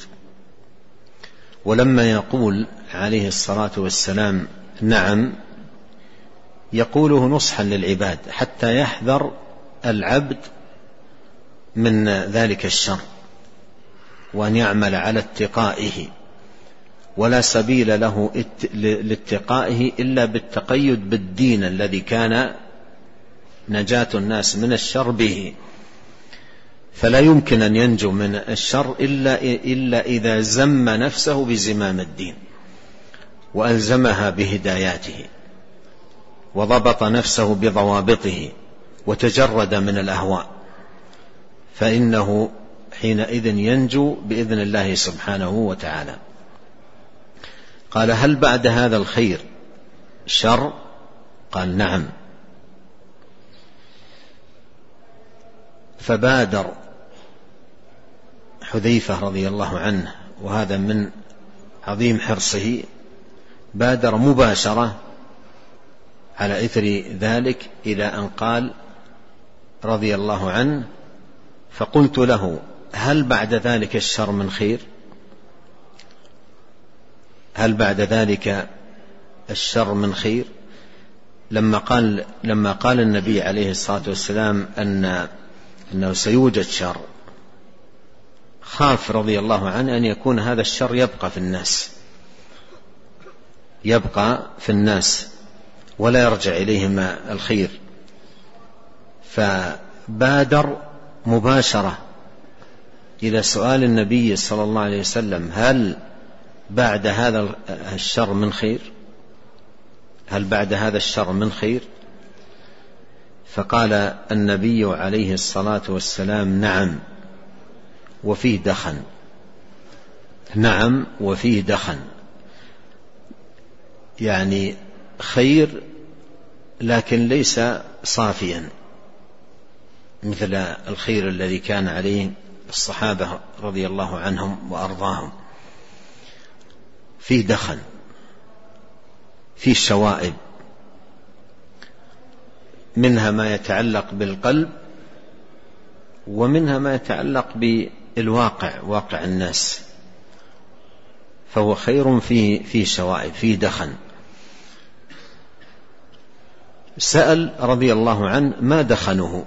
ولما يقول عليه الصلاة والسلام نعم يقوله نصحا للعباد حتى يحذر العبد من ذلك الشر وأن يعمل على اتقائه، ولا سبيل له لاتقائه إلا بالتقيد بالدين الذي كان نجاة الناس من الشر به. فلا يمكن أن ينجو من الشر إلا, إلا إذا زم نفسه بزمام الدين وألزمها بهداياته وضبط نفسه بضوابطه وتجرد من الأهواء، فإنه حينئذ ينجو بإذن الله سبحانه وتعالى. قال هل بعد هذا الخير شر؟ قال نعم. فبادر حذيفة رضي الله عنه، وهذا من عظيم حرصه، بادر مباشرة على إثر ذلك إلى أن قال رضي الله عنه فقلت له هل بعد ذلك الشر من خير؟ هل بعد ذلك الشر من خير؟ لما قال, لما قال النبي عليه الصلاة والسلام أن أنه سيوجد شر خاف رضي الله عنه أن يكون هذا الشر يبقى في الناس يبقى في الناس ولا يرجع إليهم الخير، فبادر مباشرة إلى سؤال النبي صلى الله عليه وسلم هل بعد هذا الشر من خير؟ هل بعد هذا الشر من خير؟ فقال النبي عليه الصلاة والسلام نعم وفيه دخن. نعم وفيه دخن، يعني خير لكن ليس صافيا مثل الخير الذي كان عليه الصحابة رضي الله عنهم وأرضاهم. فيه دخن، فيه شوائب، منها ما يتعلق بالقلب ومنها ما يتعلق بالواقع، واقع الناس، فهو خير فيه, فيه شوائب، فيه دخن. سأل رضي الله عنه ما دخنه،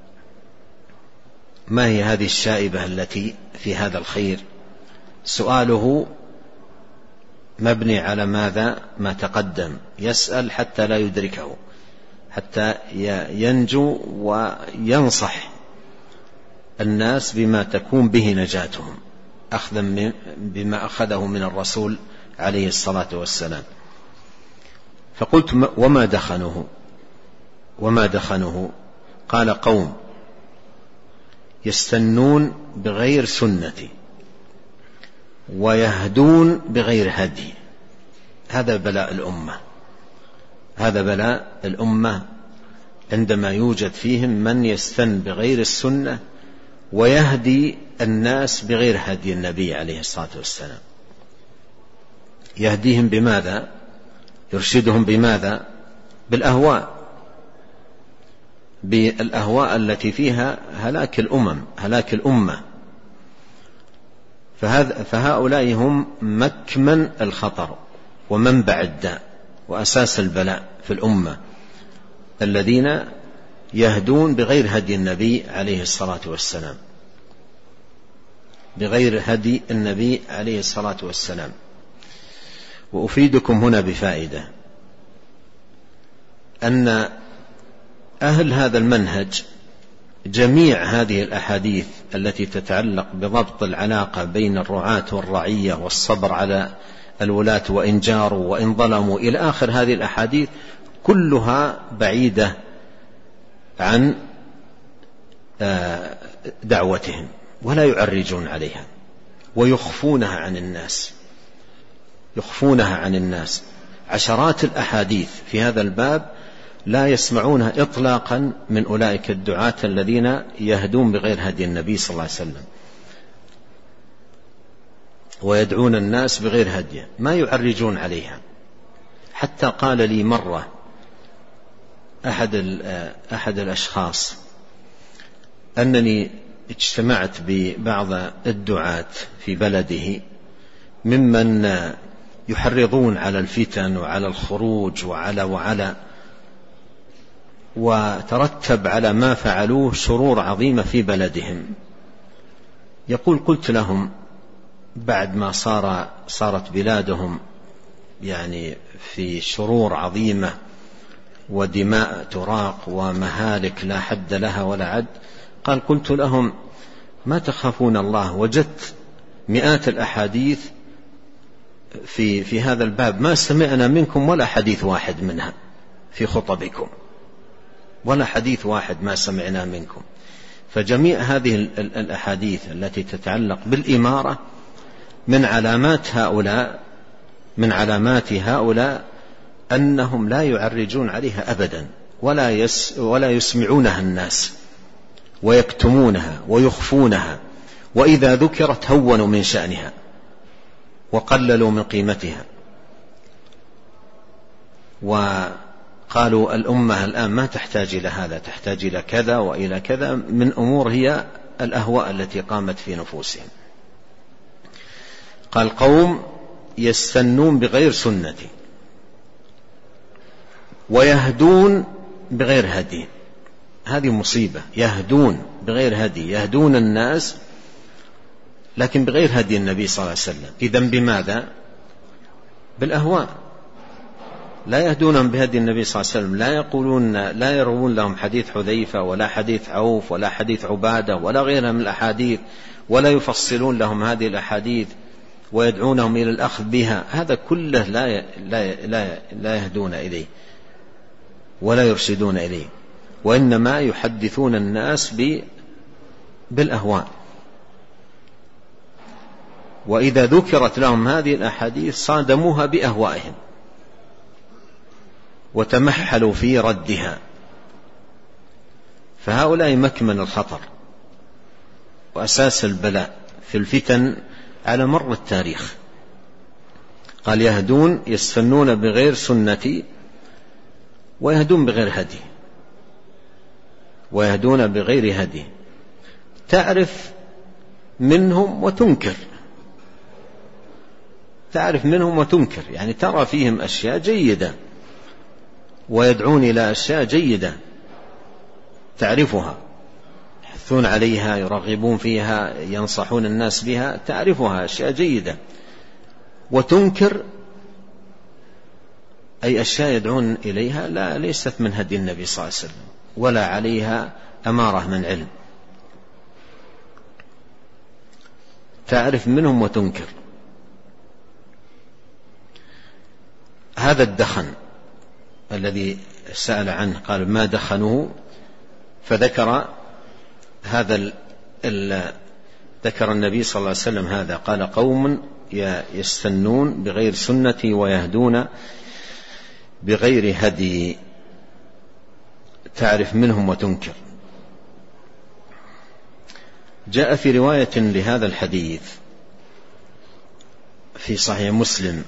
ما هي هذه الشائبة التي في هذا الخير؟ سؤاله مبني على ماذا؟ ما تقدم، يسأل حتى لا يدركه، حتى ينجو وينصح الناس بما تكون به نجاتهم، أخذا بما أخذه من الرسول عليه الصلاة والسلام. فقلت وما دخنه؟ وما دخنه؟ قال قوم يستنون بغير سنتي ويهدون بغير هدي. هذا بلاء الأمة، هذا بلاء الأمة عندما يوجد فيهم من يستن بغير السنة ويهدي الناس بغير هدي النبي عليه الصلاة والسلام. يهديهم بماذا؟ يرشدهم بماذا؟ بالأهواء، بالأهواء التي فيها هلاك الأمم، هلاك الأمة. فهؤلاء هم مكمن الخطر ومنبع الداء وأساس البلاء في الأمة، الذين يهدون بغير هدي النبي عليه الصلاة والسلام، بغير هدي النبي عليه الصلاة والسلام. وأفيدكم هنا بفائدة أن أهل هذا المنهج جميع هذه الأحاديث التي تتعلق بضبط العلاقة بين الرعاة والرعية والصبر على الولاة وإن جاروا وإن ظلموا إلى آخر هذه الأحاديث كلها بعيدة عن دعوتهم، ولا يعرجون عليها ويخفونها عن الناس، يخفونها عن الناس. عشرات الأحاديث في هذا الباب لا يسمعونها إطلاقا من أولئك الدعاة الذين يهدون بغير هدي النبي صلى الله عليه وسلم ويدعون الناس بغير هديه، ما يعرجون عليها. حتى قال لي مرة أحد, أحد الأشخاص أنني اجتمعت ببعض الدعاة في بلده ممن يحرضون على الفتن وعلى الخروج وعلى وعلى وترتب على ما فعلوه شرور عظيمة في بلدهم. يقول: قلت لهم بعد ما صار صارت بلادهم يعني في شرور عظيمة ودماء تراق ومهالك لا حد لها ولا عد، قال: قلت لهم: ما تخافون الله؟ وجدت مئات الأحاديث في في هذا الباب ما سمعنا منكم ولا حديث واحد منها في خطبكم، ولا حديث واحد ما سمعنا منكم. فجميع هذه الأحاديث التي تتعلق بالإمارة من علامات هؤلاء من علامات هؤلاء أنهم لا يعرجون عليها أبدا، ولا يس ولا يسمعونها الناس ويكتمونها ويخفونها، وإذا ذكرت هونوا من شأنها وقللوا من قيمتها، وقالوا الأمة الآن ما تحتاج إلى هذا، تحتاج إلى كذا وإلى كذا من أمور هي الأهواء التي قامت في نفوسهم. قال: قوم يستنون بغير سنتي ويهدون بغير هدي. هذه مصيبة، يهدون بغير هدي، يهدون الناس لكن بغير هدي النبي صلى الله عليه وسلم. إذن بماذا؟ بالأهواء. لا يهدونهم بهدي النبي صلى الله عليه وسلم، لا يقولون لا يروون لهم حديث حذيفة ولا حديث عوف ولا حديث عبادة ولا غيرها من الأحاديث، ولا يفصلون لهم هذه الأحاديث ويدعونهم إلى الأخذ بها. هذا كله لا لا لا, لا يهدون إليه ولا يرشدون إليه، وإنما يحدثون الناس بالأهواء. وإذا ذكرت لهم هذه الأحاديث صادموها بأهوائهم وتمحلوا في ردها. فهؤلاء مكمن الخطر وأساس البلاء في الفتن على مر التاريخ. قال: يهدون يستنون بغير سنتي ويهدون بغير هدي، ويهدون بغير هدي. تعرف منهم وتنكر، تعرف منهم وتنكر، يعني ترى فيهم أشياء جيدة ويدعون إلى أشياء جيدة تعرفها، يحثون عليها، يرغبون فيها، ينصحون الناس بها، تعرفها أشياء جيدة. وتنكر أي أشياء يدعون إليها لا ليست من هدي النبي صلى الله عليه وسلم ولا عليها أمارة من علم. تعرف منهم وتنكر. هذا الدخن الذي سأل عنه، قال: ما دخنوه؟ فذكر هذا ال ال ذكر النبي صلى الله عليه وسلم هذا، قال: قوم يستنون بغير سنتي ويهدون بغير هدي، تعرف منهم وتنكر. جاء في رواية لهذا الحديث في صحيح مسلم،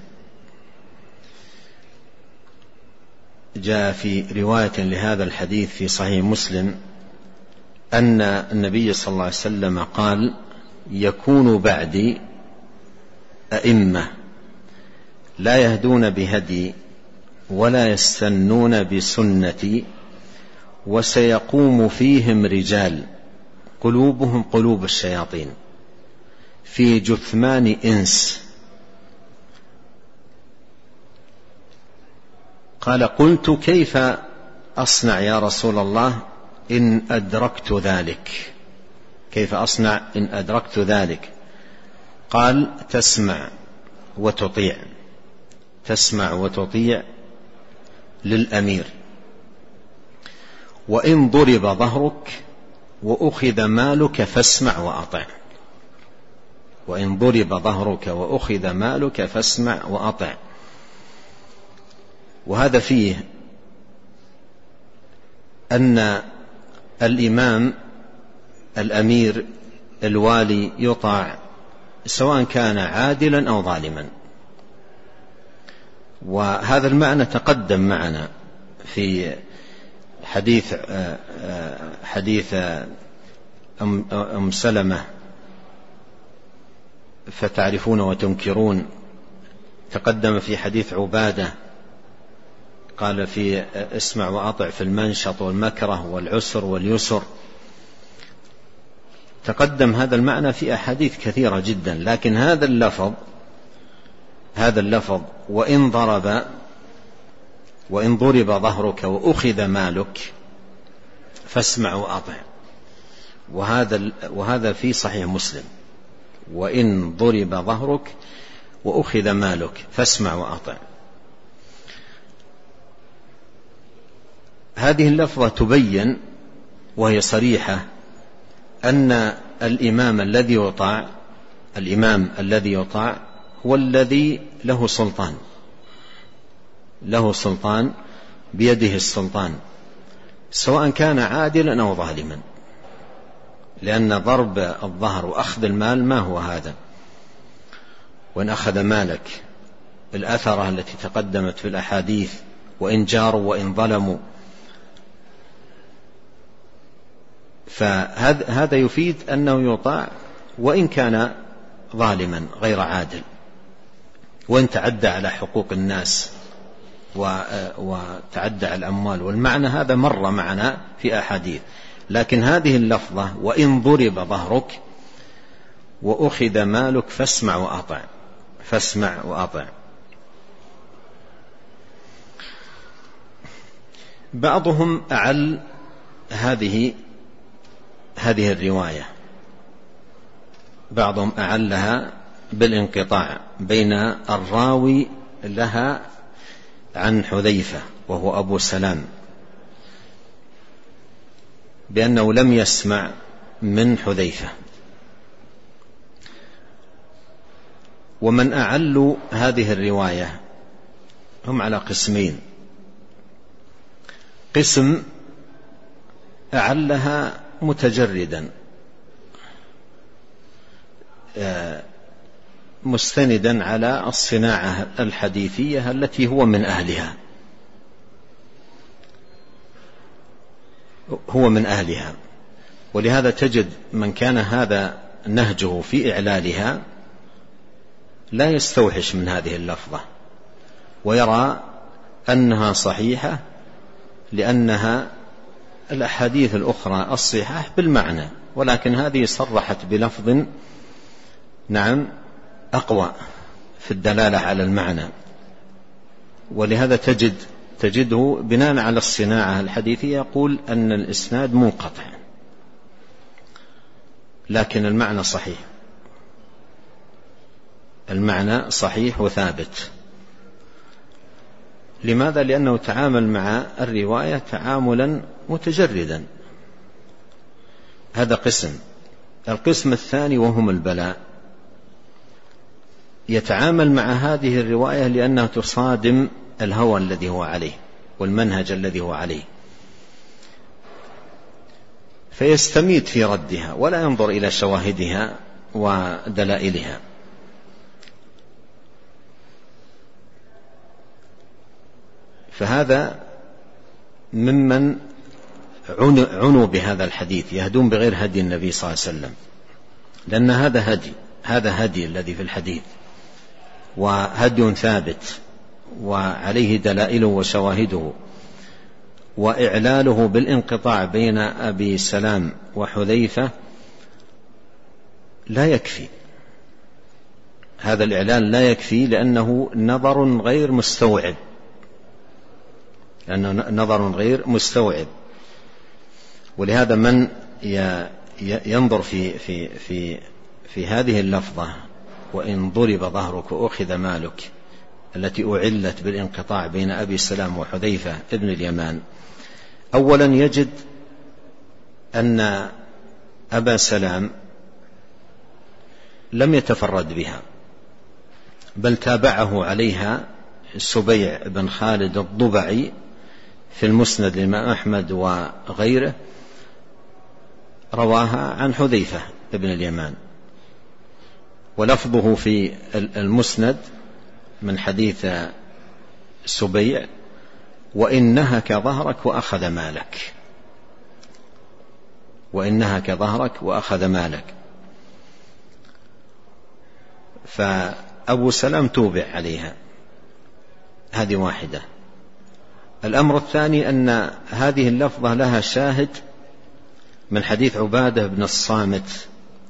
جاء في رواية لهذا الحديث في صحيح مسلم أن النبي صلى الله عليه وسلم قال: يكون بعدي أئمة لا يهدون بهدي ولا يستنون بسنتي، وسيقوم فيهم رجال قلوبهم قلوب الشياطين في جثمان إنس. قال: قلت: كيف أصنع يا رسول الله إن أدركت ذلك؟ كيف أصنع إن أدركت ذلك؟ قال: تسمع وتطيع، تسمع وتطيع للأمير، وإن ضرب ظهرك وأخذ مالك فاسمع وأطع. وإن ضرب ظهرك وأخذ مالك فاسمع وأطع. وهذا فيه أن الإمام الأمير الوالي يطاع سواء كان عادلا أو ظالما، وهذا المعنى تقدم معنا في حديث حديث أم سلمة فتعرفون وتنكرون، تقدم في حديث عبادة قال في اسمع وأطع في المنشط والمكره والعسر واليسر. تقدم هذا المعنى في أحاديث كثيرة جدا، لكن هذا اللفظ هذا اللفظ وإن ضرب وإن ضرب ظهرك وأخذ مالك فاسمع وأطع، وهذا وهذا في صحيح مسلم: وإن ضرب ظهرك وأخذ مالك فاسمع وأطع. هذه اللفظة تبين وهي صريحة أن الإمام الذي يطاع الإمام الذي يطاع هو الذي له سلطان، له سلطان، بيده السلطان، سواء كان عادلا أو ظالما، لأن ضرب الظهر وأخذ المال ما هو هذا؟ وإن أخذ مالك الأثرة التي تقدمت في الأحاديث: وإن جاروا وإن ظلموا. فهذا يفيد أنه يطاع وإن كان ظالما غير عادل، وإن تعدى على حقوق الناس وتعدى على الأموال، والمعنى هذا مر معنا في أحاديث. لكن هذه اللفظة: وإن ضرب ظهرك وأخذ مالك فاسمع وأطع، فاسمع وأطع. بعضهم أعل هذه هذه الرواية، بعضهم أعلها بالانقطاع بين الراوي لها عن حذيفة وهو أبو سلام، بأنه لم يسمع من حذيفة. ومن أعلوا هذه الرواية هم على قسمين: قسم أعلها متجردا مستندا على الصناعة الحديثية التي هو من أهلها هو من أهلها ولهذا تجد من كان هذا نهجه في إعلالها لا يستوحش من هذه اللفظة، ويرى أنها صحيحة لأنها الأحاديث الأخرى الصحاح بالمعنى، ولكن هذه صرحت بلفظ نعم أقوى في الدلالة على المعنى. ولهذا تجد تجده بناء على الصناعة الحديثية يقول أن الإسناد منقطع، لكن المعنى صحيح، المعنى صحيح وثابت. لماذا؟ لأنه تعامل مع الرواية تعاملا متجردا. هذا قسم. القسم الثاني وهم البلاء، يتعامل مع هذه الرواية لأنها تصادم الهوى الذي هو عليه والمنهج الذي هو عليه، فيستميت في ردها ولا ينظر إلى شواهدها ودلائلها. فهذا ممن عنوا بهذا الحديث، يهدون بغير هدي النبي صلى الله عليه وسلم، لأن هذا هدي هذا هدي الذي في الحديث، وهدي ثابت وعليه دلائله وشواهده، وإعلاله بالانقطاع بين أبي سلام وحذيفة لا يكفي. هذا الإعلان لا يكفي لأنه نظر غير مستوعب لأنه نظر غير مستوعب ولهذا من ينظر في في في في هذه اللفظة وإن ضرب ظهرك وأخذ مالك التي أعلت بالانقطاع بين أبي سلام وحذيفة ابن اليمان، أولا يجد أن أبا سلام لم يتفرد بها، بل تابعه عليها السبيع بن خالد الضبعي في المسند للإمام أحمد وغيره، رواها عن حذيفة ابن اليمان، ولفظه في المسند من حديث السبيع: وإن نهك ظهرك وأخذ مالك، وإن نهك ظهرك وأخذ مالك. فأبو سلام توبع عليها، هذه واحدة. الأمر الثاني أن هذه اللفظة لها شاهد من حديث عبادة بن الصامت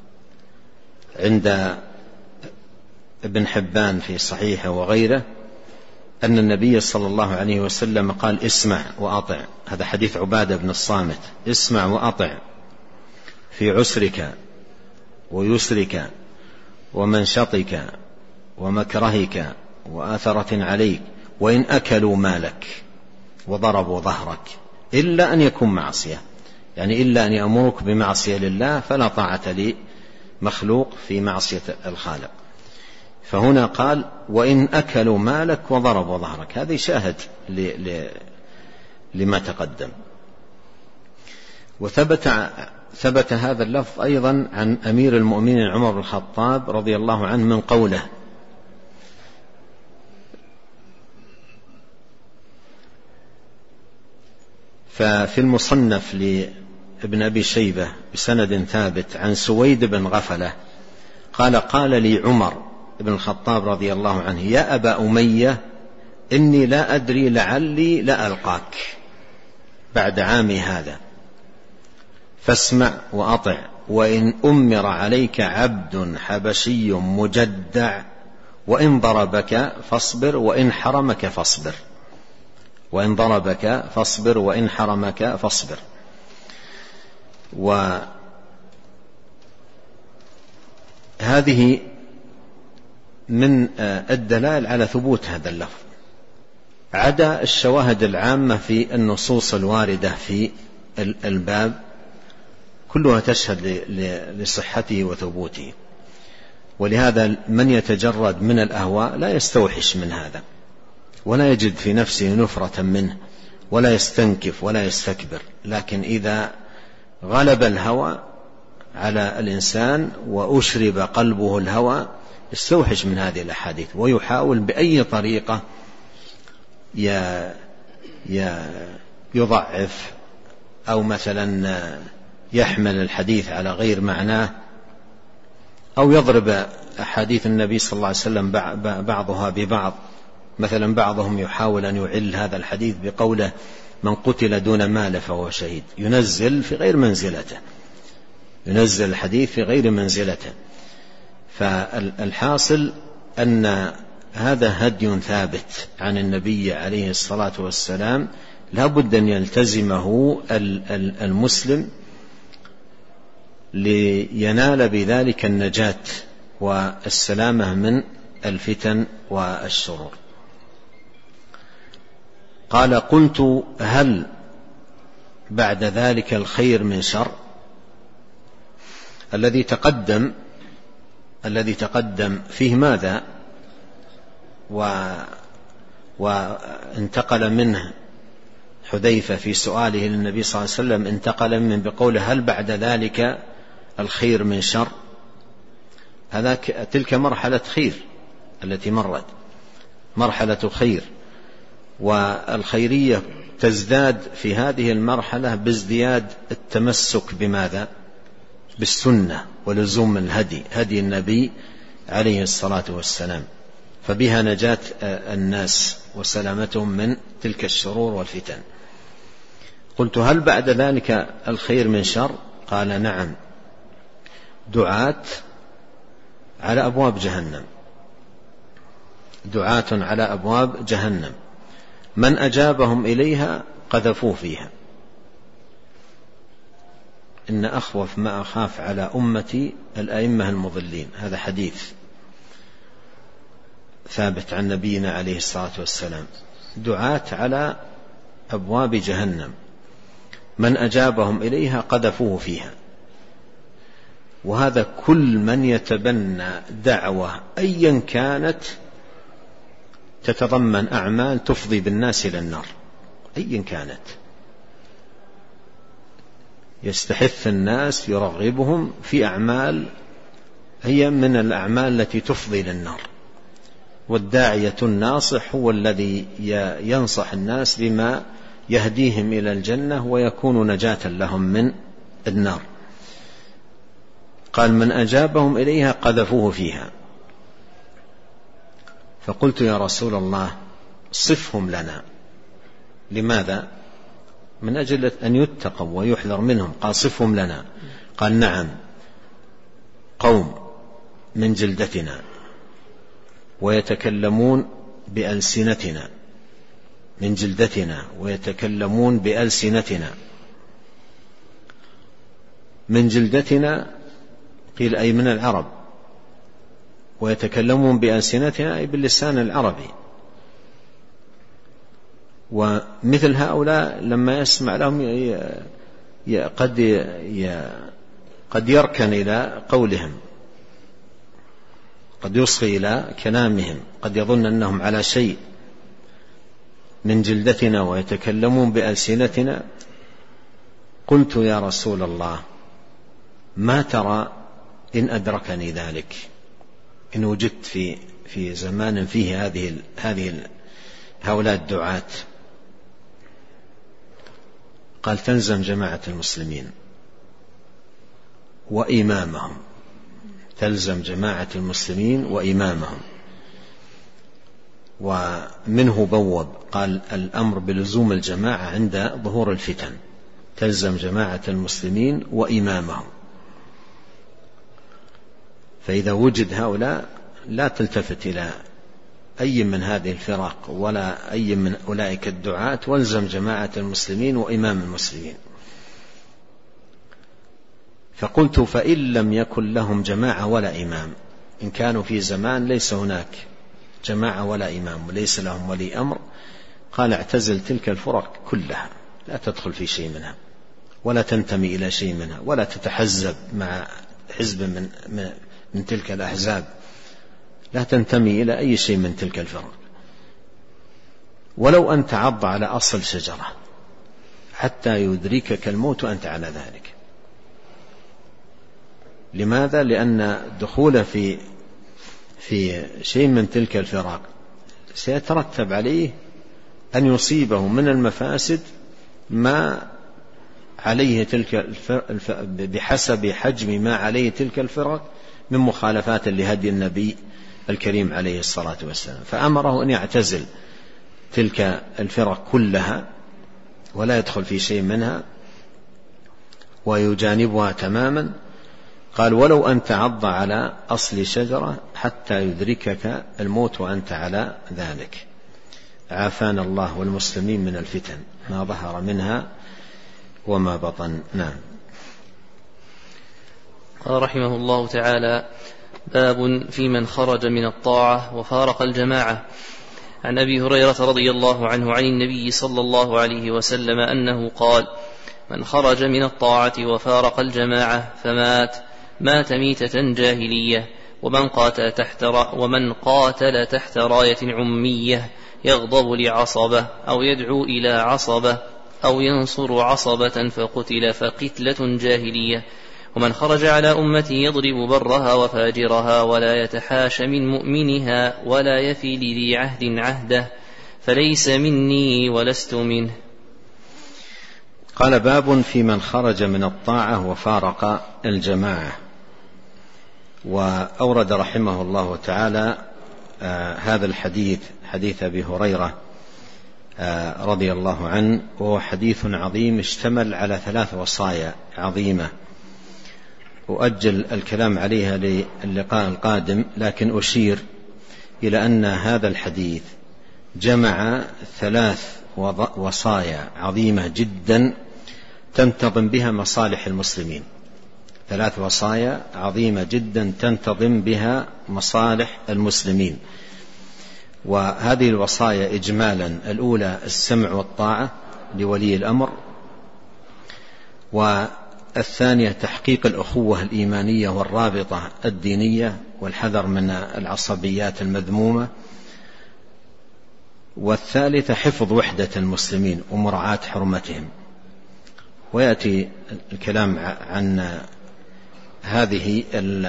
عند ابن حبان في صحيحه وغيره، أن النبي صلى الله عليه وسلم قال: اسمع وأطع. هذا حديث عبادة بن الصامت: اسمع وأطع في عسرك ويسرك ومنشطك ومكرهك وآثرة عليك، وإن أكلوا مالك وضربوا ظهرك، إلا أن يكون معصية، يعني إلا أن يأمرك بمعصية لله، فلا طاعة لمخلوق في معصية الخالق. فهنا قال: وإن أكلوا مالك وضربوا ظهرك. هذا شاهد لما تقدم. وثبت ثبت هذا اللفظ أيضا عن أمير المؤمنين عمر بن الخطاب رضي الله عنه من قوله: ففي المصنف لابن أبي شيبة بسند ثابت عن سويد بن غفلة قال: قال لي عمر بن الخطاب رضي الله عنه: يا أبا أمية، إني لا أدري لعلي لا ألقاك بعد عامي هذا، فاسمع وأطع، وإن أمر عليك عبد حبشي مجدع، وإن ضربك فاصبر، وإن حرمك فاصبر، وإن ضربك فاصبر، وإن حرمك فاصبر. وهذه من الدلائل على ثبوت هذا اللفظ، عدا الشواهد العامة في النصوص الواردة في الباب كلها تشهد لصحته وثبوته. ولهذا من يتجرد من الأهواء لا يستوحش من هذا، ولا يجد في نفسه نفرة منه، ولا يستنكف ولا يستكبر، لكن إذا غلب الهوى على الإنسان وأشرب قلبه الهوى يستوحش من هذه الأحاديث، ويحاول بأي طريقة يضعف أو مثلا يحمل الحديث على غير معناه، أو يضرب أحاديث النبي صلى الله عليه وسلم بعضها ببعض. مثلا بعضهم يحاول أن يعل هذا الحديث بقوله: من قتل دون مال فهو شهيد، ينزل في غير منزلته، ينزل الحديث في غير منزلته. فالحاصل أن هذا هدي ثابت عن النبي عليه الصلاة والسلام، لا بد أن يلتزمه المسلم لينال بذلك النجاة والسلامة من الفتن والشرور. قال: قلت: هل بعد ذلك الخير من شر؟ الذي تقدم الذي تقدم فيه ماذا؟ وانتقل منه حذيفة في سؤاله للنبي صلى الله عليه وسلم، انتقل من بقوله هل بعد ذلك الخير من شر؟ هذا تلك مرحلة خير التي مرت، مرحلة خير، والخيرية تزداد في هذه المرحلة بازدياد التمسك بماذا؟ بالسنة ولزوم الهدي، هدي النبي عليه الصلاة والسلام، فبها نجاة الناس وسلامتهم من تلك الشرور والفتن. قلت هل بعد ذلك الخير من شر؟ قال نعم، دعاة على أبواب جهنم، دعاة على أبواب جهنم من أجابهم إليها قذفوه فيها. إن أخوف ما أخاف على أمتي الأئمة المضلين، هذا حديث ثابت عن نبينا عليه الصلاة والسلام، دعاة على أبواب جهنم من أجابهم إليها قذفوه فيها. وهذا كل من يتبنى دعوة أيا كانت تتضمن أعمال تفضي بالناس إلى النار أيا كانت، يستحث الناس يرغبهم في أعمال هي من الأعمال التي تفضي للنار، والداعية الناصح هو الذي ينصح الناس بما يهديهم إلى الجنة ويكون نجاة لهم من النار. قال من أجابهم إليها قذفوه فيها. فقلت يا رسول الله صفهم لنا. لماذا؟ من أجل أن يتقوا ويحذر منهم. قال صفهم لنا. قال نعم، قوم من جلدتنا ويتكلمون بألسنتنا، من جلدتنا ويتكلمون بألسنتنا. من جلدتنا قيل أي من العرب، ويتكلمون بألسنتنا أي باللسان العربي. ومثل هؤلاء لما يسمع لهم قد قد يركن إلى قولهم، قد يصغي إلى كلامهم، قد يظن أنهم على شيء. من جلدتنا ويتكلمون بألسنتنا. قلت يا رسول الله ما ترى إن أدركني ذلك، إن وجدت في في زمان فيه هذه هذه هؤلاء الدعاة؟ قال تلزم جماعة المسلمين وإمامهم، تلزم جماعة المسلمين وإمامهم. ومنه بوب قال الأمر بلزوم الجماعة عند ظهور الفتن، تلزم جماعة المسلمين وإمامهم. فإذا وجد هؤلاء لا تلتفت إلى أي من هذه الفرق ولا أي من أولئك الدعاة، والزم جماعة المسلمين وإمام المسلمين. فقلت فإن لم يكن لهم جماعة ولا إمام، إن كانوا في زمان ليس هناك جماعة ولا إمام وليس لهم ولي أمر، قال اعتزل تلك الفرق كلها، لا تدخل في شيء منها ولا تنتمي إلى شيء منها ولا تتحزب مع حزب من, من, من تلك الأحزاب، لا تنتمي إلى أي شيء من تلك الفرق، ولو أن تعض على أصل شجرة حتى يدركك الموت وأنت على ذلك. لماذا؟ لأن الدخول في في شيء من تلك الفرق سيترتب عليه أن يصيبه من المفاسد ما عليه تلك الف... بحسب حجم ما عليه تلك الفرق من مخالفات لهدي النبي الكريم عليه الصلاة والسلام. فأمره أن يعتزل تلك الفرق كلها ولا يدخل في شيء منها ويجانبها تماما. قال ولو أن تعض على أصل شجرة حتى يدركك الموت وأنت على ذلك. عافانا الله والمسلمين من الفتن ما ظهر منها وما بطن. نعم. قال رحمه الله تعالى: باب في من خرج من الطاعة وفارق الجماعة. عن أبي هريرة رضي الله عنه عن النبي صلى الله عليه وسلم أنه قال: من خرج من الطاعة وفارق الجماعة فمات مات ميتة جاهلية ومن قاتل تحت, ومن قاتل تحت راية عمية يغضب لعصبة أو يدعو إلى عصبة أو ينصر عصبة فقتل فقتلة جاهلية. ومن خرج على أمتي يضرب برها وفاجرها ولا يتحاش من مؤمنها ولا يفي لذي عهد عهده فليس مني ولست منه. قال: باب في من خرج من الطاعة وفارق الجماعة. وأورد رحمه الله تعالى آه هذا الحديث، حديث أبي هريرة آه رضي الله عنه، وهو حديث عظيم اشتمل على ثلاث وصايا عظيمة أؤجل الكلام عليها للقاء القادم، لكن أشير إلى أن هذا الحديث جمع ثلاث وصايا عظيمة جدا تنتظم بها مصالح المسلمين. ثلاث وصايا عظيمة جدا تنتظم بها مصالح المسلمين. وهذه الوصايا إجمالا: الأولى السمع والطاعة لولي الأمر، والثانية تحقيق الأخوة الإيمانية والرابطة الدينية والحذر من العصبيات المذمومة، والثالثة حفظ وحدة المسلمين ومراعاة حرمتهم. ويأتي الكلام عن هذه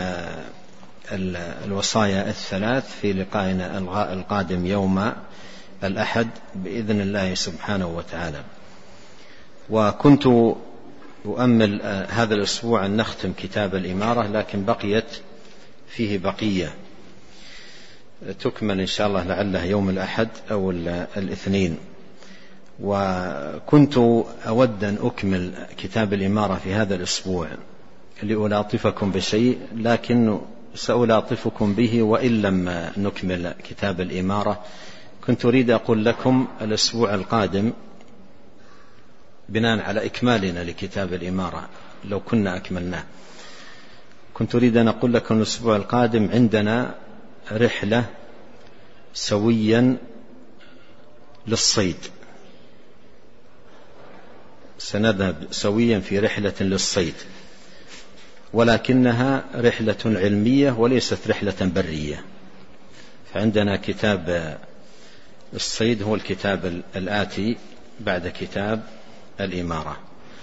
الوصايا الثلاث في لقائنا القادم يوم الأحد بإذن الله سبحانه وتعالى. وكنت أؤمل هذا الأسبوع أن نختم كتاب الإمارة، لكن بقيت فيه بقية تكمل إن شاء الله لعله يوم الأحد أو الاثنين. وكنت أود أن أكمل كتاب الإمارة في هذا الأسبوع لألاطفكم بشيء، لكن سألاطفكم به وإن لم نكمل كتاب الإمارة. كنت أريد أقول لكم الأسبوع القادم بناء على إكمالنا لكتاب الإمارة، لو كنا أكملناه، كنت أريد أن أقول لكم الأسبوع القادم عندنا رحلة سويا للصيد، سنذهب سويا في رحلة للصيد، ولكنها رحلة علمية وليست رحلة برية. فعندنا كتاب الصيد هو الكتاب الآتي بعد كتاب الإمارة.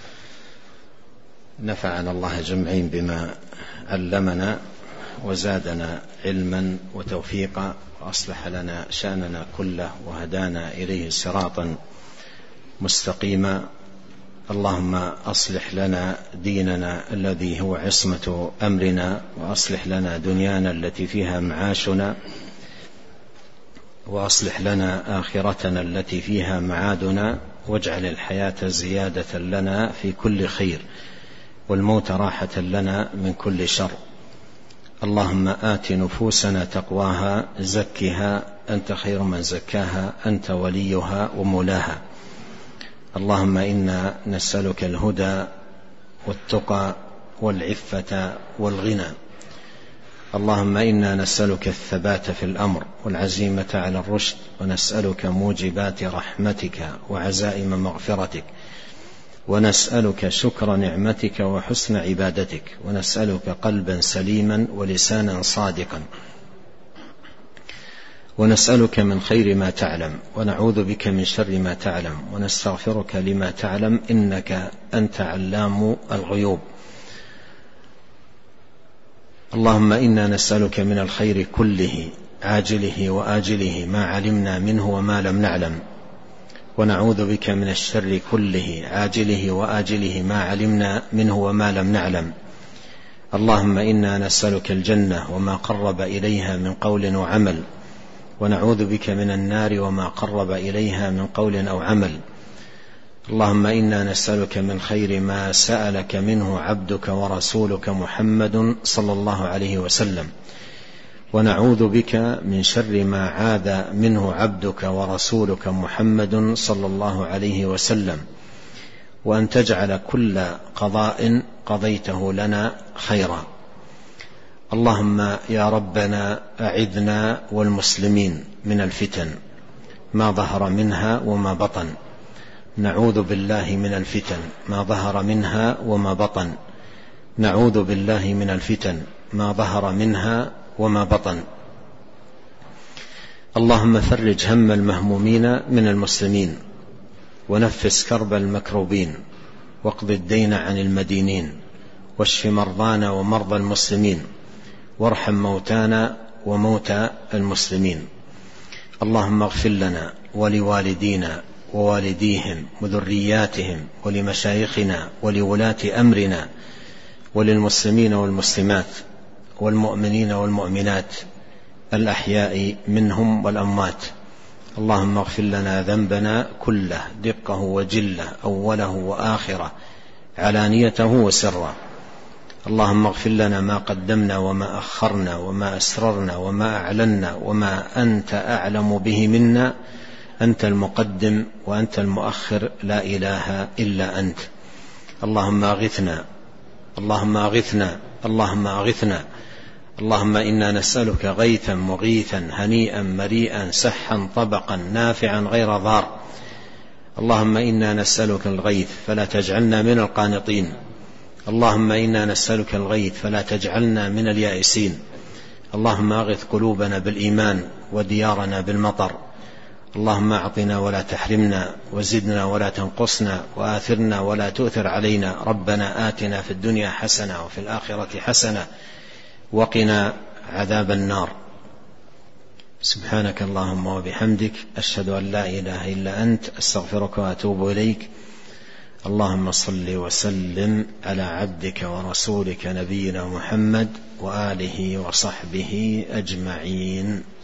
نفعنا الله جمعين بما علمنا وزادنا علما وتوفيقا، وأصلح لنا شأننا كله وهدانا إليه صراطا مستقيما. اللهم أصلح لنا ديننا الذي هو عصمة أمرنا، وأصلح لنا دنيانا التي فيها معاشنا، وأصلح لنا آخرتنا التي فيها معادنا، واجعل الحياة زيادة لنا في كل خير، والموت راحة لنا من كل شر. اللهم آت نفوسنا تقواها، زكها أنت خير من زكاها، أنت وليها ومولاها. اللهم إنا نسألك الهدى والتقى والعفة والغنى. اللهم إنا نسألك الثبات في الأمر والعزيمة على الرشد، ونسألك موجبات رحمتك وعزائم مغفرتك، ونسألك شكر نعمتك وحسن عبادتك، ونسألك قلبا سليما ولسانا صادقا، ونسألك من خير ما تعلم، ونعوذ بك من شر ما تعلم، ونستغفرك لما تعلم، إنك أنت علام الغيوب. اللهم إنا نسألك من الخير كله عاجله وآجله ما علمنا منه وما لم نعلم، ونعوذ بك من الشر كله عاجله وآجله ما علمنا منه وما لم نعلم. اللهم إنا نسألك الجنة وما قرب إليها من قول وعمل، ونعوذ بك من النار وما قرب إليها من قول أو عمل. اللهم إنا نسألك من خير ما سألك منه عبدك ورسولك محمد صلى الله عليه وسلم، ونعوذ بك من شر ما عاذ منه عبدك ورسولك محمد صلى الله عليه وسلم، وأن تجعل كل قضاء قضيته لنا خيرا. اللهم يا ربنا أعذنا والمسلمين من الفتن ما ظهر منها وما بطن. نعوذ بالله من الفتن ما ظهر منها وما بطن. نعوذ بالله من الفتن ما ظهر منها وما بطن. اللهم فرج هم المهمومين من المسلمين، ونفس كرب المكروبين، واقض الدين عن المدينين، واشف مرضانا ومرضى المسلمين، وارحم موتانا وموتى المسلمين. اللهم اغفر لنا ولوالدينا ووالديهم وذرياتهم ولمشايخنا ولولاة أمرنا وللمسلمين والمسلمات والمؤمنين والمؤمنات الأحياء منهم والأموات. اللهم اغفر لنا ذنبنا كله دقه وجله أوله وآخره علانيته وسره. اللهم اغفر لنا ما قدمنا وما أخرنا وما أسررنا وما أعلنا وما أنت أعلم به منا، أنت المقدم وأنت المؤخر، لا إله إلا أنت. اللهم أغثنا اللهم أغثنا اللهم أغثنا اللهم إنا نسألك غيثا مغيثا هنيئا مريئا سحا طبقا نافعا غير ضار. اللهم إنا نسألك الغيث فلا تجعلنا من القانطين. اللهم إنا نسألك الغيث فلا تجعلنا من اليائسين. اللهم أغث قلوبنا بالإيمان وديارنا بالمطر. اللهم أعطنا ولا تحرمنا، وزدنا ولا تنقصنا، وآثرنا ولا تؤثر علينا. ربنا آتنا في الدنيا حسنة وفي الآخرة حسنة وقنا عذاب النار. سبحانك اللهم وبحمدك، أشهد أن لا إله إلا أنت، أستغفرك وأتوب إليك. اللهم صل وسلم على عبدك ورسولك نبينا محمد وآله وصحبه أجمعين.